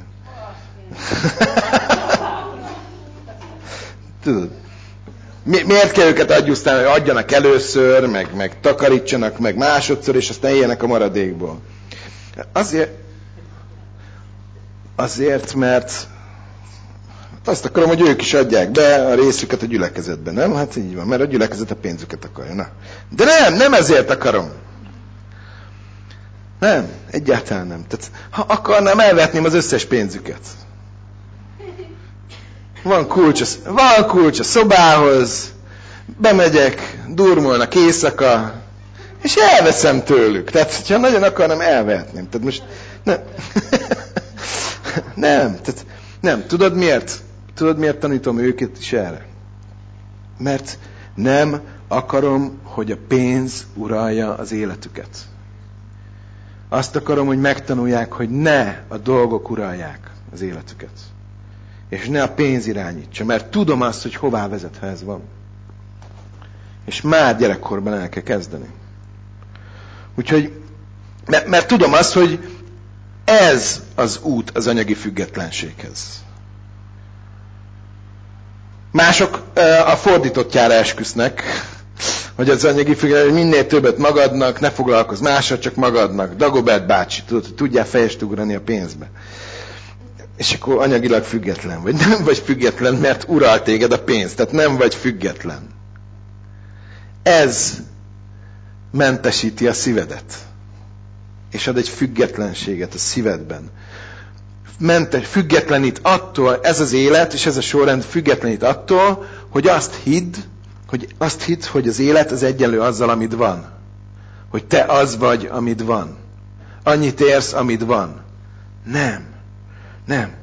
Tudod, miért kell őket adjusztálni, hogy adjanak először, meg takarítsanak, meg másodszor, és aztán éljenek a maradékból? Azért, mert Azt akarom, hogy ők is adják be a részüket a gyülekezetben, nem? Hát így van, mert a gyülekezet a pénzüket akarja. Na. De nem ezért akarom. Nem, egyáltalán nem. Tehát, ha akarnám, elvetném az összes pénzüket. Van kulcs a szobához, bemegyek, durmolnak éjszaka, és elveszem tőlük. Tehát, ha nagyon akarnám, elvehetném. Tehát most nem. Tudod miért? Tudod miért tanítom őket is erre? Mert nem akarom, hogy a pénz uralja az életüket. Azt akarom, hogy megtanulják, hogy ne a dolgok uralják az életüket. És ne a pénz irányítsa, mert tudom azt, hogy hová vezet, ha ez van. És már gyerekkorban el kell kezdeni. Úgyhogy, mert tudom azt, hogy ez az út az anyagi függetlenséghez. Mások a fordítottjára esküsznek, hogy az anyagi függetlenség, minél többet magadnak, ne foglalkozz mással, csak magadnak. Dagobert bácsi, tudjál fejest ugrani a pénzbe. És akkor anyagilag független vagy. Nem vagy független, mert ural téged a pénz. Tehát nem vagy független. Ez mentesíti a szívedet. És ad egy függetlenséget a szívedben. Függetlenít attól, ez az élet, és ez a sorrend függetlenít attól, hogy azt hidd, hogy az élet az egyenlő azzal, amit van. Hogy te az vagy, amit van. Annyit érsz, amit van. Nem.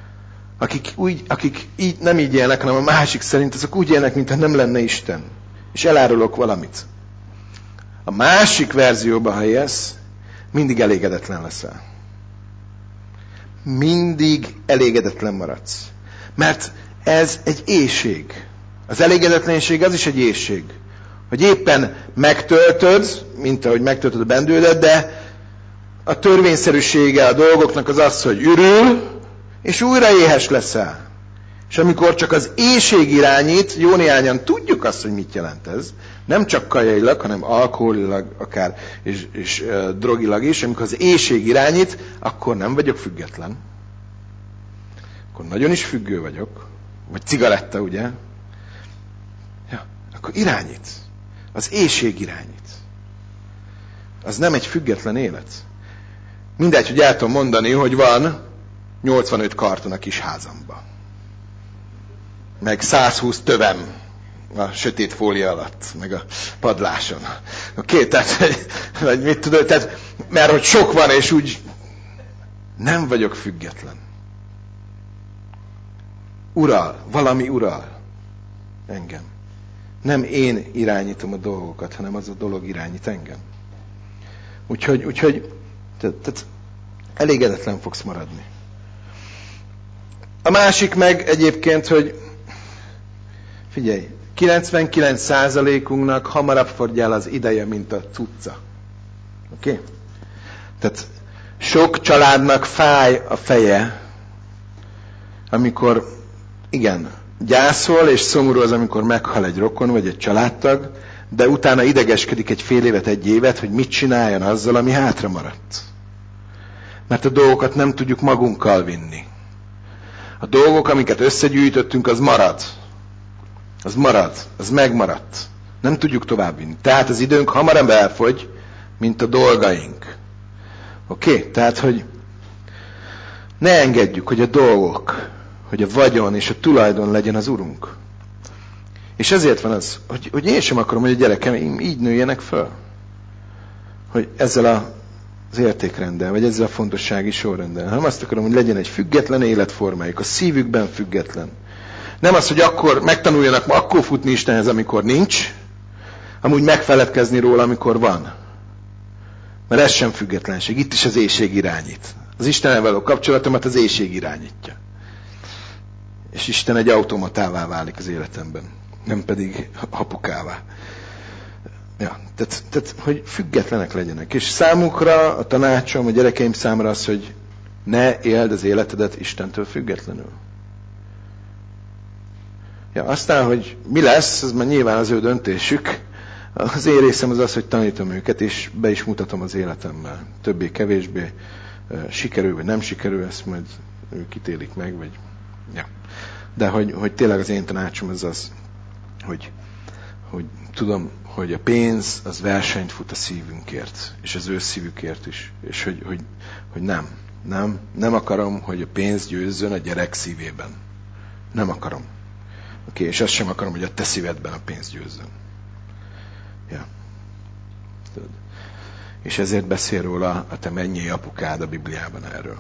Akik így, nem így élnek, hanem a másik szerint, azok úgy élnek, mintha nem lenne Isten. És elárulok valamit. A másik verzióba, ha élsz, mindig elégedetlen leszel. Mindig elégedetlen maradsz. Mert ez egy éhség. Az elégedetlenség az is egy éhség. Hogy éppen megtöltöd, mint ahogy megtöltöd a bendődet, de a törvényszerűsége a dolgoknak az az, hogy ürül, és újra éhes leszel. És amikor csak az éhség irányít, jó néhányan tudjuk azt, hogy mit jelent ez, nem csak kajailag, hanem alkoholilag akár, és drogilag is, amikor az éhség irányít, akkor nem vagyok független. Akkor nagyon is függő vagyok. Vagy cigaretta, ugye? Ja, akkor irányít. Az éhség irányít. Az nem egy független élet. Mindegy, hogy el tudom mondani, hogy van 85 karton a kis házamba. Meg 120 tövem a sötét fólia alatt, meg a padláson. Oké, tehát, vagy mit tudod, tehát, mert hogy sok van, és úgy nem vagyok független. Valami ural engem. Nem én irányítom a dolgokat, hanem az a dolog irányít engem. Úgyhogy tehát elégedetlen fogsz maradni. A másik meg egyébként, hogy figyelj, 99%-unknak hamarabb fordul el az ideje, mint a cucca. Oké? Tehát sok családnak fáj a feje, amikor, igen, gyászol és szomorú az, amikor meghal egy rokon vagy egy családtag, de utána idegeskedik egy fél évet, egy évet, hogy mit csináljon azzal, ami hátra maradt. Mert a dolgokat nem tudjuk magunkkal vinni. A dolgok, amiket összegyűjtöttünk, az marad. Az megmaradt. Nem tudjuk továbbvinni. Tehát az időnk hamarabb elfogy, mint a dolgaink. Oké? Tehát, hogy ne engedjük, hogy a dolgok, hogy a vagyon és a tulajdon legyen az urunk. És ezért van az, hogy én sem akarom, hogy a gyerekeim így nőjenek föl. Hogy ezzel az értékrenddel, vagy ezzel a fontossági sorrenddel. Hanem azt akarom, hogy legyen egy független életformájuk, a szívükben független. Nem az, hogy akkor megtanuljanak akkor futni Istenhez, amikor nincs, amúgy megfeledkezni róla, amikor van. Mert ez sem függetlenség. Itt is az éhség irányít. Az Istennel való kapcsolatomat az éhség irányítja. És Isten egy automatává válik az életemben. Nem pedig apukává. Ja, tehát, hogy függetlenek legyenek. És számukra a tanácsom a gyerekeim számára az, hogy ne éld az életedet Istentől függetlenül. Ja, aztán, hogy mi lesz, az már nyilván az ő döntésük. Az én részem az az, hogy tanítom őket, és be is mutatom az életemmel. Többé-kevésbé sikerül, vagy nem sikerül, ezt majd ők ítélik meg, vagy ja. De hogy tényleg az én tanácsom az, hogy tudom, hogy a pénz az versenyt fut a szívünkért, és az ő szívükért is. És hogy nem akarom, hogy a pénz győzzön a gyerek szívében. Nem akarom. Oké, és azt sem akarom, hogy a te szívedben a pénz győzzön. Ja. És ezért beszél róla a te mennyei apukád a Bibliában erről.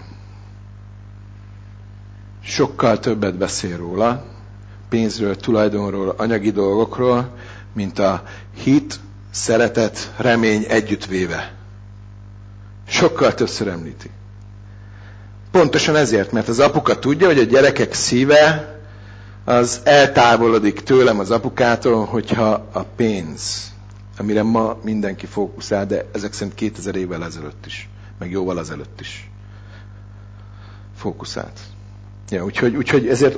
Sokkal többet beszél róla, pénzről, tulajdonról, anyagi dolgokról, mint a hit, szeretet, remény együttvéve. Sokkal többször említi. Pontosan ezért, mert az apuka tudja, hogy a gyerekek szíve az eltávolodik tőlem az apukától, hogyha a pénz, amire ma mindenki fókuszál, de ezek szerint 2000 évvel ezelőtt is, meg jóval azelőtt is fókuszált. Ja, úgyhogy ezért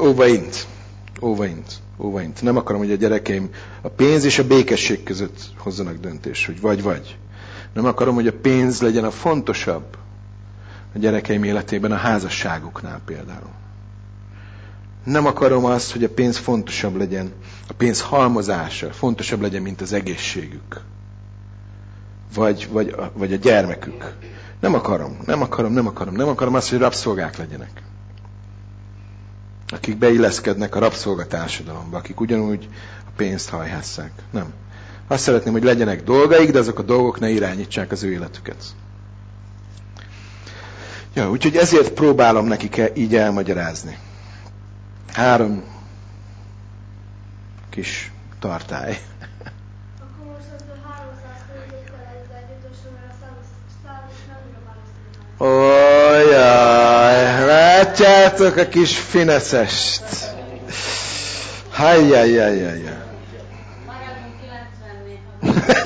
óvaint. Nem akarom, hogy a gyerekeim a pénz és a békesség között hozzanak döntést, hogy vagy. Nem akarom, hogy a pénz legyen a fontosabb a gyerekeim életében a házasságuknál például. Nem akarom azt, hogy a pénz fontosabb legyen, a pénz halmozása fontosabb legyen, mint az egészségük. Vagy a gyermekük. Nem akarom azt, hogy rabszolgák legyenek. Akik beilleszkednek a rabszolgatársadalomba, akik ugyanúgy a pénzt hajhásszák. Nem. Azt szeretném, hogy legyenek dolgaik, de azok a dolgok ne irányítsák az ő életüket. Ja, úgyhogy ezért próbálom nekik így elmagyarázni. 3 kis tartály. Akkor most ebből 300 forintot kell egy együttesről, mert a szállás nem ugyan már Jaj, látjátok a kis fineszest. Hajjajjajjajjaj. maradunk 90-nél.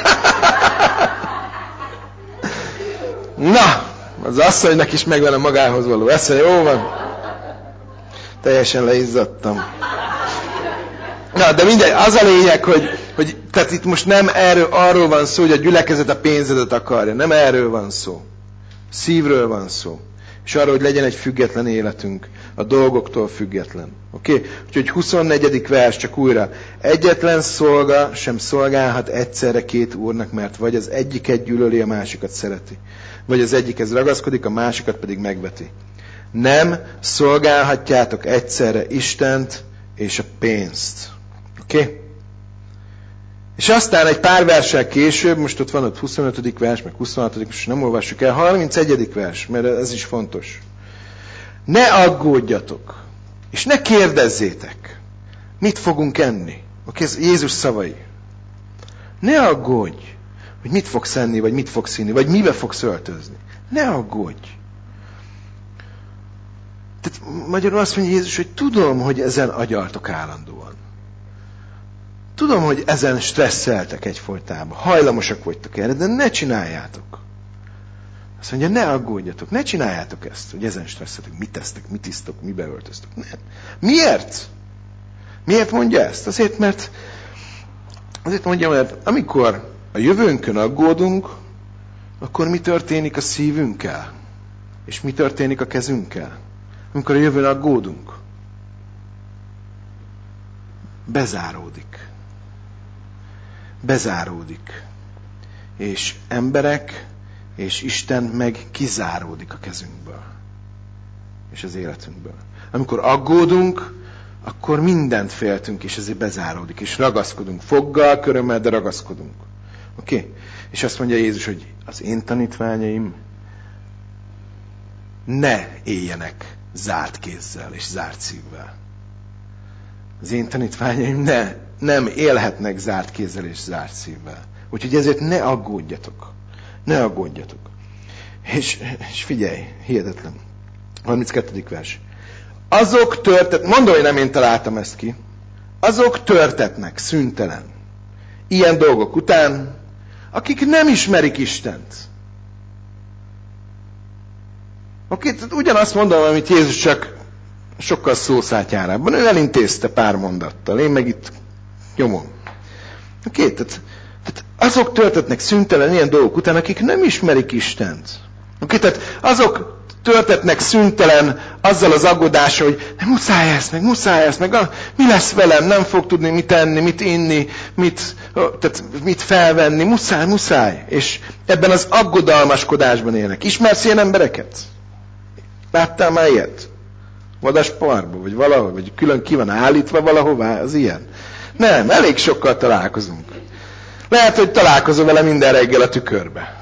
Na, az asszonynak is megvan a magához való esze, jó van? Teljesen leizzadtam. Na, de mindegy, az a lényeg, hogy tehát itt most nem arról van szó, hogy a gyülekezet a pénzedet akarja. Nem erről van szó. Szívről van szó. És arról, hogy legyen egy független életünk. A dolgoktól független. Oké? Úgyhogy 24. vers, csak újra. Egyetlen szolga sem szolgálhat egyszerre 2 úrnak, mert vagy az egyiket gyűlöli, a másikat szereti. Vagy az egyikhez ragaszkodik, a másikat pedig megveti. Nem szolgálhatjátok egyszerre Istent és a pénzt. Oké? És aztán egy pár verssel később, most ott van ott 25. vers, meg 26. most nem olvassuk el, 31. vers, mert ez is fontos. Ne aggódjatok, és ne kérdezzétek, mit fogunk enni. Oké, ez Jézus szavai. Ne aggódj, hogy mit fogsz enni, vagy mit fogsz inni, vagy mibe fogsz öltözni. Ne aggódj. Tehát magyarul azt mondja Jézus, hogy tudom, hogy ezen agyaltok állandóan. Tudom, hogy ezen stresszeltek egyfolytában. Hajlamosak vagytok erre, de ne csináljátok. Azt mondja, ne aggódjatok, ne csináljátok ezt, hogy ezen stresszeltek. Mit tesztek, mit isztok, mibe öltöztök. Nem. Miért? Miért mondja ezt? Azért mondja, mert amikor a jövőnkön aggódunk, akkor mi történik a szívünkkel? És mi történik a kezünkkel? Amikor a jövőn aggódunk? Bezáródik. És emberek és Isten meg kizáródik a kezünkből. És az életünkből. Amikor aggódunk, akkor mindent féltünk, és ezért bezáródik. És ragaszkodunk. Foggal, körömmel, de ragaszkodunk. Oké? És azt mondja Jézus, hogy az én tanítványaim ne éljenek zárt kézzel és zárt szívvel. Az én tanítványaim nem élhetnek zárt kézzel és zárt szívvel. Úgyhogy ezért ne aggódjatok. Ne aggódjatok. És figyelj, hihetetlen. 32. vers. Azok mondom, hogy nem én találtam ezt ki. Azok törtetnek szüntelen ilyen dolgok után, akik nem ismerik Istent. Oké, tehát ugyanazt mondom, amit Jézus, csak sokkal szószátjárában. Ő elintézte pár mondattal. Én meg itt nyomom. Oké, tehát azok törtetnek szüntelen ilyen dolgok után, akik nem ismerik Istent. Oké, tehát azok Töltetnek szüntelen azzal az aggodással, hogy muszáj ezt meg, mi lesz velem, nem fog tudni mit enni, mit inni, mit felvenni, muszáj. És ebben az aggodalmaskodásban élnek. Ismersz ilyen embereket? Láttál már ilyet? Vadasparkba, vagy valahol, vagy külön ki van állítva valahová, az ilyen? Nem, elég sokkal találkozunk. Lehet, hogy találkozol vele minden reggel a tükörbe.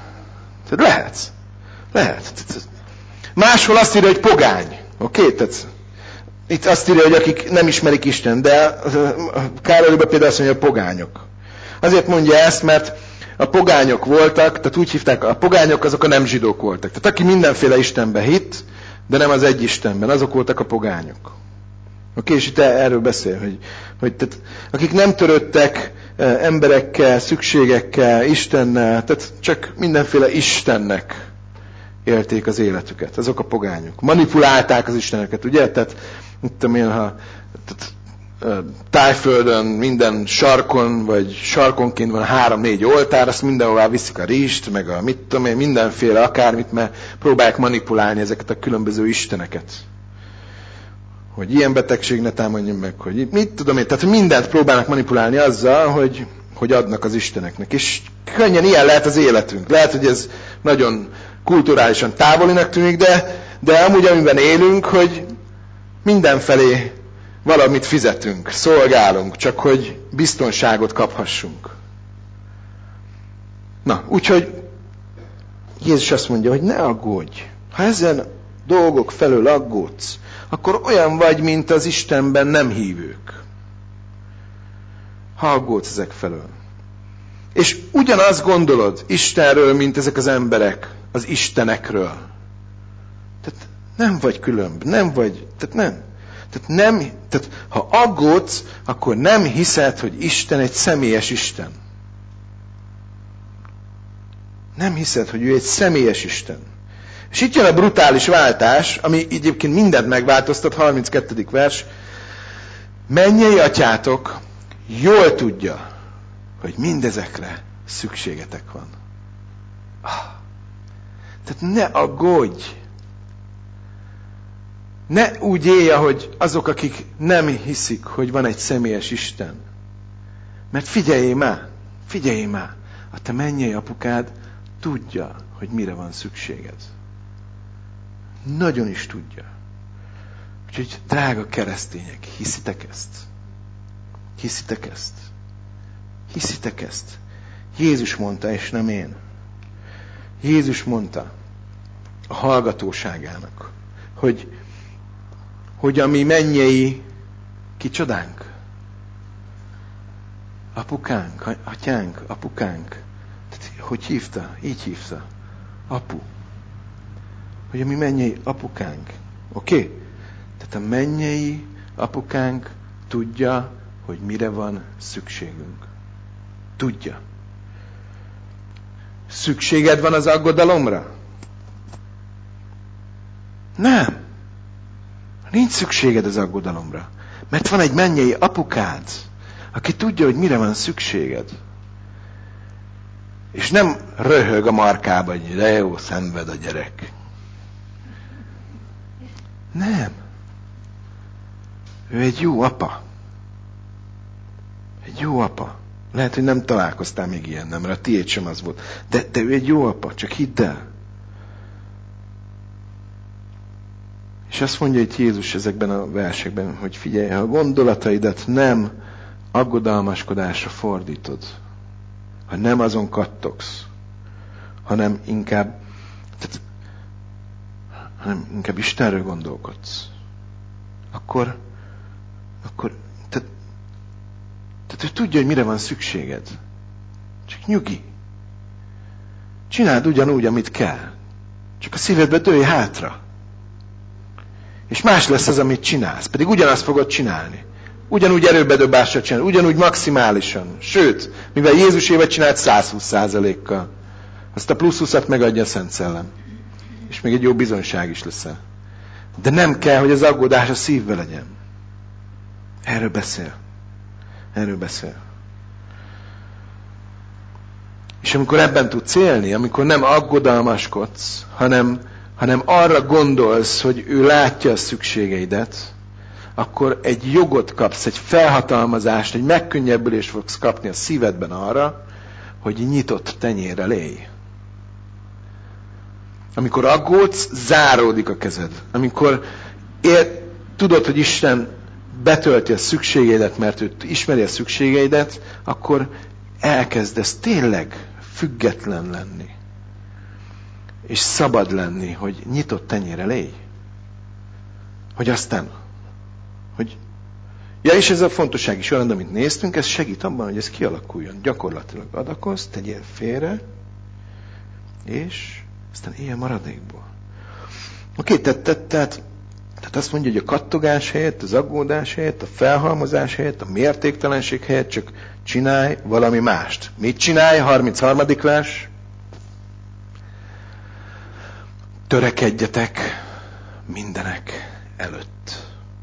Lehet. Máshol azt írja, hogy pogány. Oké? Tehát itt azt írja, hogy akik nem ismerik Isten, de Károlyban például azt mondja, a pogányok. Azért mondja ezt, mert a pogányok voltak, tehát úgy hívták, a pogányok azok a nem zsidók voltak. Tehát aki mindenféle Istenbe hitt, de nem az egy Istenben, azok voltak a pogányok. Oké, és itt erről beszél, hogy tehát, akik nem törődtek emberekkel, szükségekkel, Istennel, tehát csak mindenféle Istennek élték az életüket. Azok a pogányok. Manipulálták az isteneket, ugye? Tehát, mit tudom én, Tájföldön minden sarkon, vagy sarkonként van 3-4 oltár, azt mindenhová viszik a rizst, meg a mit tudom én, mindenféle akármit, mert próbálják manipulálni ezeket a különböző isteneket. Hogy ilyen betegség ne támadjon meg, hogy mit tudom én, tehát mindent próbálnak manipulálni azzal, hogy adnak az isteneknek. És könnyen ilyen lehet az életünk. Lehet, hogy ez nagyon kulturálisan távolinak tűnik, de amúgy amiben élünk, hogy mindenfelé valamit fizetünk, szolgálunk, csak hogy biztonságot kaphassunk. Na, úgyhogy Jézus azt mondja, hogy ne aggódj. Ha ezen dolgok felől aggódsz, akkor olyan vagy, mint az Istenben nem hívők. Ha aggódsz ezek felől. És ugyanazt gondolod Istenről, mint ezek az emberek, az istenekről. Tehát nem vagy különb, nem vagy, tehát ha aggódsz, akkor nem hiszed, hogy Isten egy személyes Isten. Nem hiszed, hogy ő egy személyes Isten. És itt jön a brutális váltás, ami egyébként mindent megváltoztat, 32. vers. Mennyei atyátok jól tudja, hogy mindezekre szükségetek van. Tehát ne aggódj! Ne úgy élj, hogy azok, akik nem hiszik, hogy van egy személyes Isten. Mert figyelj már, a te mennyei apukád tudja, hogy mire van szükséged. Nagyon is tudja. Úgyhogy, drága keresztények, hiszitek ezt? Hiszitek ezt? Hiszitek ezt? Jézus mondta, és nem én. Jézus mondta a hallgatóságának, hogy a mi mennyei kicsodánk, apukánk, atyánk, apukánk, tehát, hogy hívta? Így hívta. Apu. Hogy a mi mennyei apukánk. Oké? Tehát a mennyei apukánk tudja, hogy mire van szükségünk. Tudja. Szükséged van az aggodalomra? Nem. Nincs szükséged az aggodalomra. Mert van egy mennyei apukád, aki tudja, hogy mire van szükséged. És nem röhög a markába, hogy de jó, szenved a gyerek. Nem. Ő egy jó apa. Egy jó apa. Lehet, hogy nem találkoztál még ilyennel, mert a tiéd sem az volt. De ő egy jó apa, csak hidd el. És azt mondja itt Jézus ezekben a versekben, hogy figyelj, ha a gondolataidat nem aggodalmaskodásra fordítod, ha nem azon kattogsz, hanem inkább Istenről gondolkodsz, akkor tehát ő tudja, hogy mire van szükséged. Csak nyugi. Csináld ugyanúgy, amit kell. Csak a szívedbe dőlj hátra. És más lesz az, amit csinálsz. Pedig ugyanazt fogod csinálni. Ugyanúgy erőbedobással csinálni. Ugyanúgy maximálisan. Sőt, mivel Jézusévet csinált 120%-kal. Azt a plusz 20-at megadja a Szent Szellem. És még egy jó bizonyság is leszel. De nem kell, hogy az aggódás a szívbe legyen. Erről beszél. És amikor ebben tudsz élni, amikor nem aggodalmaskodsz, hanem hanem arra gondolsz, hogy ő látja a szükségeidet, akkor egy jogot kapsz, egy felhatalmazást, egy megkönnyebbülést fogsz kapni a szívedben arra, hogy nyitott tenyérrel élj. Amikor aggódsz, záródik a kezed. Amikor tudod, hogy Isten betölti a szükségeidet, mert ő ismeri a szükségeidet, akkor elkezdesz tényleg független lenni. És szabad lenni, hogy nyitott tenyérrel élj. Hogy aztán, és ez a fontossági sorrend, amit néztünk, ez segít abban, hogy ez kialakuljon. Gyakorlatilag adakozz, tegyél félre, és aztán élj a maradékból. Tehát azt mondja, hogy a kattogás helyett, az aggódás helyett, a felhalmozás helyett, a mértéktelenség helyett csak csinálj valami mást. Mit csinálj? 33. vers. Törekedjetek mindenek előtt.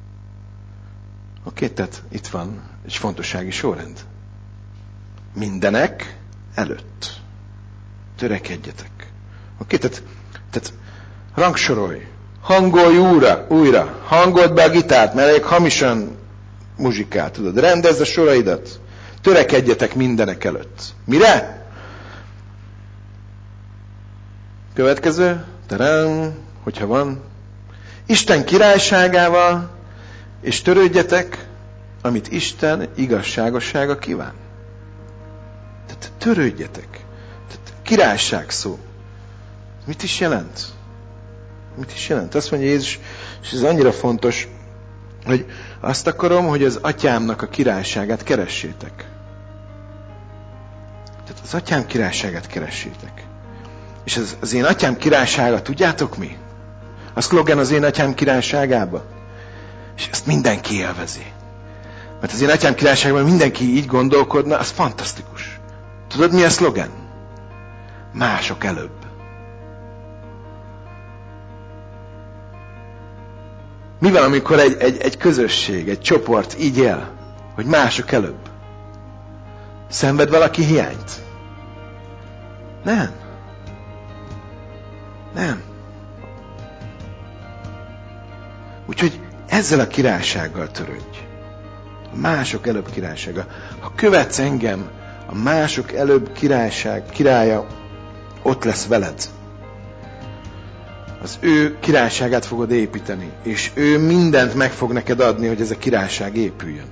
Tehát itt van egy fontossági sorrend. Mindenek előtt. Törekedjetek. Tehát rangsorolj. Hangolj újra. Hangold be a gitárt, mert elég hamisan muzsikál, tudod. Rendezd a soraidat. Törekedjetek mindenek előtt. Mire? Következő. Terem, hogyha van. Isten királyságával, és törődjetek, amit Isten igazságossága kíván. Tehát törődjetek. Tehát királyság szó. Mit is jelent? Mit is jelent? Azt mondja Jézus, és ez annyira fontos, hogy azt akarom, hogy az atyámnak a királyságát keressétek. Tehát az atyám királyságát keressétek. És az én atyám királysága, tudjátok mi? A szlogen az én atyám királyságába. És ezt mindenki élvezi. Mert az én atyám királyságban mindenki így gondolkodna, az fantasztikus. Tudod, mi a szlogen? Mások előbb. Mi van, amikor egy közösség, egy csoport így él, hogy mások előbb? Szenved valaki hiányt? Nem. Úgyhogy ezzel a királysággal törődj. A mások előbb királysága. Ha követsz engem, a mások előbb királya ott lesz veled. Az ő királyságát fogod építeni, és ő mindent meg fog neked adni, hogy ez a királyság épüljön.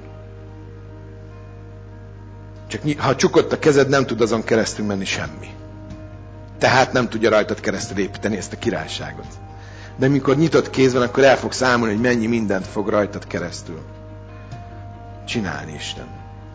Csak ha csukott a kezed, nem tud azon keresztül menni semmi. Tehát nem tudja rajtad keresztül építeni ezt a királyságot. De mikor nyitott kéz van, akkor el fog számolni, hogy mennyi mindent fog rajtad keresztül csinálni Isten.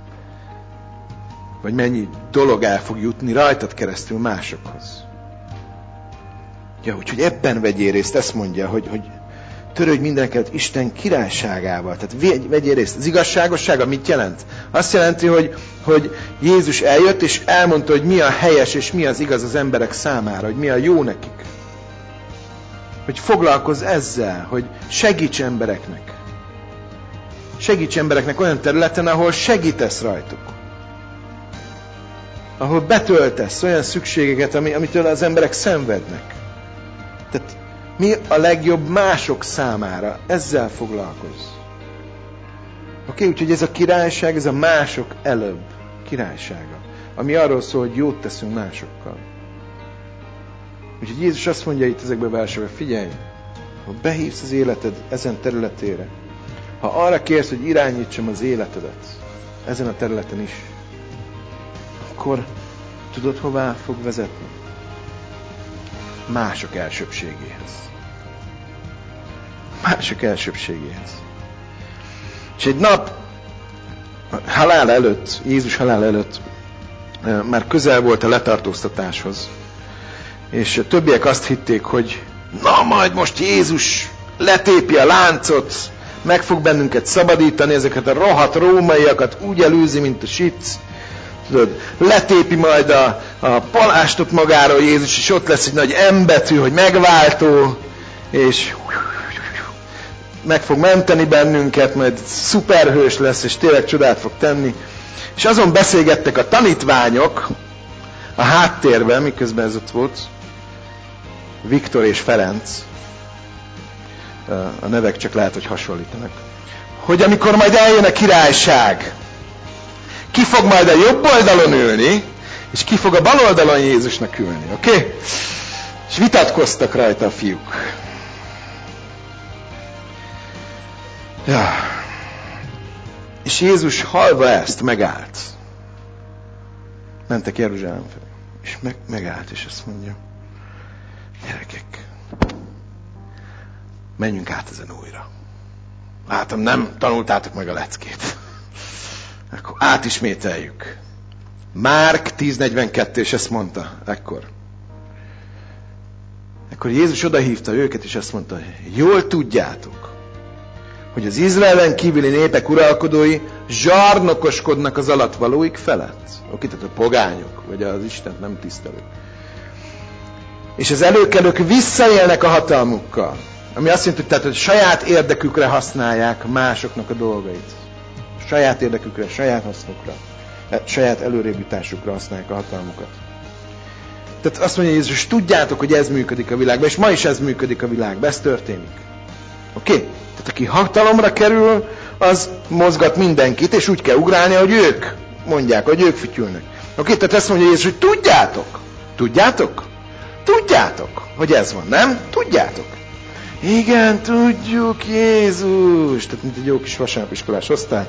Vagy mennyi dolog el fog jutni rajtad keresztül másokhoz. Úgyhogy ebben vegyél részt, ezt mondja, hogy törődj mindeneket Isten királyságával. Tehát vegyél részt. Az igazságossága mit jelent? Azt jelenti, hogy Jézus eljött, és elmondta, hogy mi a helyes, és mi az igaz az emberek számára, hogy mi a jó nekik. Hogy foglalkozz ezzel, hogy segíts embereknek. Segíts embereknek olyan területen, ahol segítesz rajtuk. Ahol betöltesz olyan szükségeket, amitől az emberek szenvednek. Tehát mi a legjobb mások számára? Ezzel foglalkozz. Úgyhogy ez a királyság, ez a mások előbb királysága. Ami arról szól, hogy jót teszünk másokkal. Úgyhogy Jézus azt mondja itt ezekben a versekben, figyelj, ha behívsz az életed ezen területére, ha arra kérsz, hogy irányítsam az életedet ezen a területen is, akkor tudod, hová fog vezetni? Mások elsőbségéhez. Mások elsőbségéhez. És egy nap halál előtt, Jézus halál előtt már közel volt a letartóztatáshoz. És a többiek azt hitték, hogy na majd most Jézus letépi a láncot, meg fog bennünket szabadítani, ezeket a rohadt rómaiakat úgy elűzi, mint a sic. Tudod, letépi majd a palástot magáról Jézus, és ott lesz egy nagy M-betű, hogy megváltó, és meg fog menteni bennünket, majd szuperhős lesz, és tényleg csodát fog tenni. És azon beszélgettek a tanítványok a háttérben, miközben ez ott volt, Viktor és Ferenc, a nevek csak lehet, hogy hasonlítanak, hogy amikor majd eljön a királyság, ki fog majd a jobb oldalon ülni, és ki fog a bal oldalon Jézusnak ülni, oké? És vitatkoztak rajta a fiúk. Ja. És Jézus hallva ezt megállt. Mentek Jeruzsálem felé. És megállt, és azt mondja, gyerekek, menjünk át ezen újra. Látom, nem tanultátok meg a leckét. Akkor átismételjük. Márk 10:42, és ezt mondta ekkor. Akkor Jézus odahívta őket, és azt mondta, jól tudjátok, hogy az Izraelen kívüli népek uralkodói zsarnokoskodnak az alattvalóik felett. Oké, tehát a pogányok, vagy az Istent nem tisztelők. És az előkelők visszaélnek a hatalmukkal. Ami azt jelenti, hogy saját érdekükre használják másoknak a dolgait. Saját érdekükre, saját hasznukra, saját előrébb-jutásukra használják a hatalmukat. Tehát azt mondja Jézus, tudjátok, hogy ez működik a világban, és ma is ez működik a világban, ez történik. Oké? Tehát aki hatalomra kerül, az mozgat mindenkit, és úgy kell ugrálni, hogy ők mondják, hogy ők fütyülnek. Oké? Tehát ezt mondja Jézus, hogy tudjátok. Tudjátok? Tudjátok, hogy ez van, nem? Tudjátok. Igen, tudjuk, Jézus. Tehát mint egy jó kis vasárnapiskolás osztály.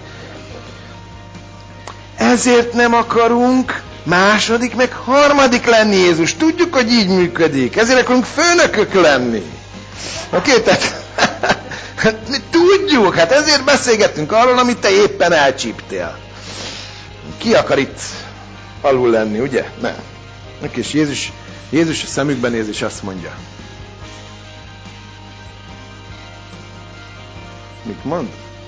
Ezért nem akarunk második, meg harmadik lenni, Jézus. Tudjuk, hogy így működik. Ezért akarunk főnökök lenni. Oké, tehát tudjuk, hát ezért beszélgetünk arról, amit te éppen elcsíptél. Ki akar itt alul lenni, ugye? Nem. És Jézus a szemükben néz, és azt mondja. Mit mond?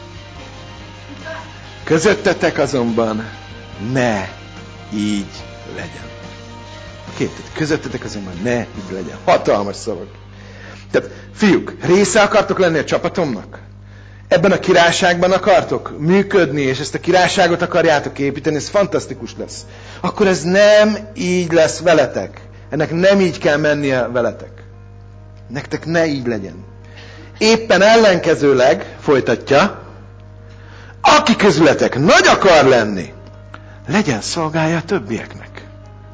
Közöttetek azonban ne így legyen. Oké, tehát közöttetek azonban ne így legyen. Hatalmas szavak. Tehát, fiúk, része akartok lenni a csapatomnak? Ebben a királyságban akartok működni, és ezt a királyságot akarjátok építeni, ez fantasztikus lesz. Akkor ez nem így lesz veletek. Ennek nem így kell mennie veletek. Nektek ne így legyen. Éppen ellenkezőleg, folytatja, aki közületek nagy akar lenni, legyen szolgálja a többieknek.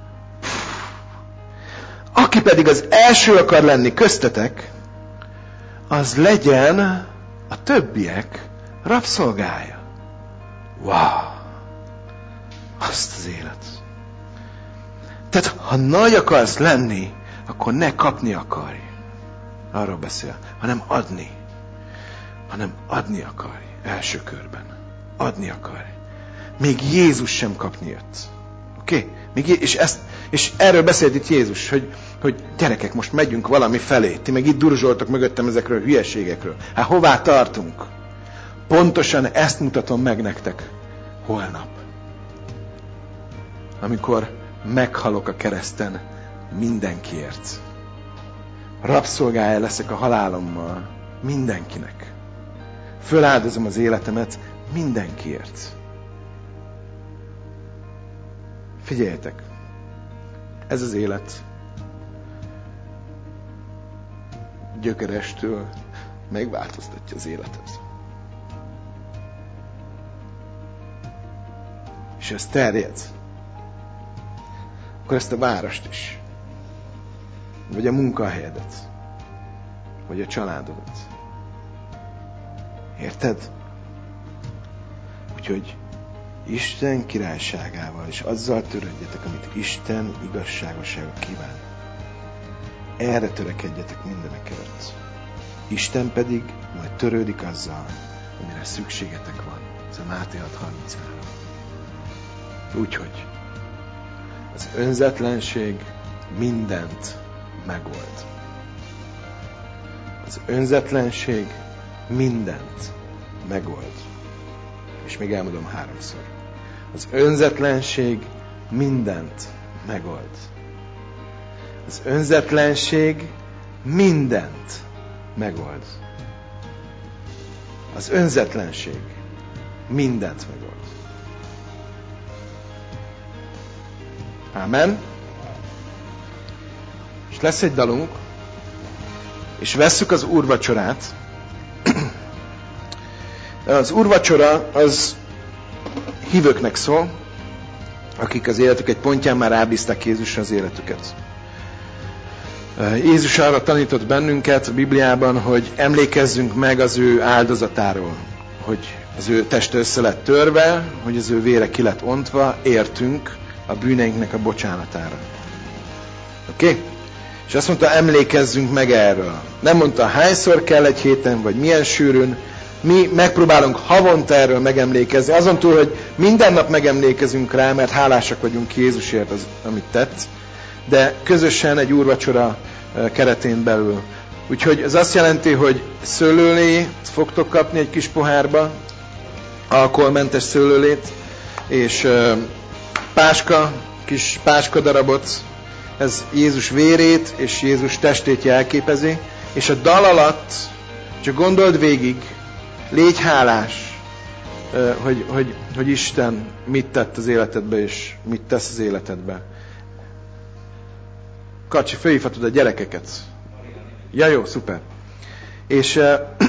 Aki pedig az első akar lenni köztetek, az legyen a többiek rabszolgája. Wow! Azt az élet. Tehát, ha nagy akarsz lenni, akkor ne kapni akarj. Arról beszél, hanem adni. Hanem adni akarj. Első körben. Adni akarj. Még Jézus sem kapni jött. Oké? És erről beszélt itt Jézus, hogy gyerekek, most megyünk valami felé. Ti meg itt durzsoltok mögöttem ezekről a hülyeségekről. Hát hová tartunk? Pontosan ezt mutatom meg nektek holnap. Amikor meghalok a kereszten mindenkiért. Rabszolgája leszek a halálommal mindenkinek. Föláldozom az életemet mindenkiért. Figyeljetek! Ez az élet gyökerestől megváltoztatja az életet. És ez terjed. Akkor ezt a várost is. Vagy a munkahelyedet. Vagy a családodat. Érted? Úgyhogy Isten királyságával és azzal törődjetek, amit Isten igazságossága kíván. Erre törekedjetek mindenek előtt. Isten pedig majd törődik azzal, amire szükségetek van. Ez a Máté 6:33. Úgyhogy az önzetlenség mindent megold. Az önzetlenség mindent megold. És még elmondom 3-szor. Az önzetlenség mindent megold. Az önzetlenség mindent megold. Az önzetlenség mindent megold. Ámen. És lesz egy dalunk, és vesszük az úrvacsorát. Az úrvacsora az hívőknek szól, akik az életük egy pontján már rábízták Jézusra az életüket. Jézus arra tanított bennünket a Bibliában, hogy emlékezzünk meg az ő áldozatáról, hogy az ő teste össze lett törve, hogy az ő vére ki lett ontva, értünk a bűneinknek a bocsánatára. Oké? És azt mondta, emlékezzünk meg erről. Nem mondta, hányszor kell egy héten, vagy milyen sűrűn. Mi megpróbálunk havonta erről megemlékezni. Azon túl, hogy minden nap megemlékezünk rá, mert hálásak vagyunk Jézusért, amit tett. De közösen egy úrvacsora keretén belül. Úgyhogy ez azt jelenti, hogy szőlőlé fogtok kapni egy kis pohárba, alkoholmentes szőlőlét, és kis páska darabot, ez Jézus vérét és Jézus testét jelképezi, és a dal alatt csak gondold végig, légy hálás, hogy Isten mit tett az életedbe, és mit tesz az életedbe. Kacsi, fölhívhatod a gyerekeket. Ja, jó, szuper. És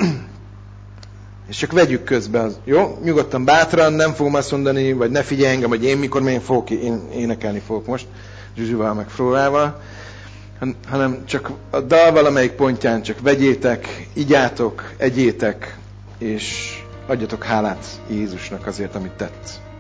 csak vegyük közbe. Jó? Nyugodtan, bátran, nem fogom azt mondani, vagy ne figyelj engem, hogy én énekelni fogok most, Zsuzsival meg Flórával, hanem csak a dal valamelyik pontján csak vegyétek, igyátok, egyétek, és adjatok hálát Jézusnak azért, amit tett.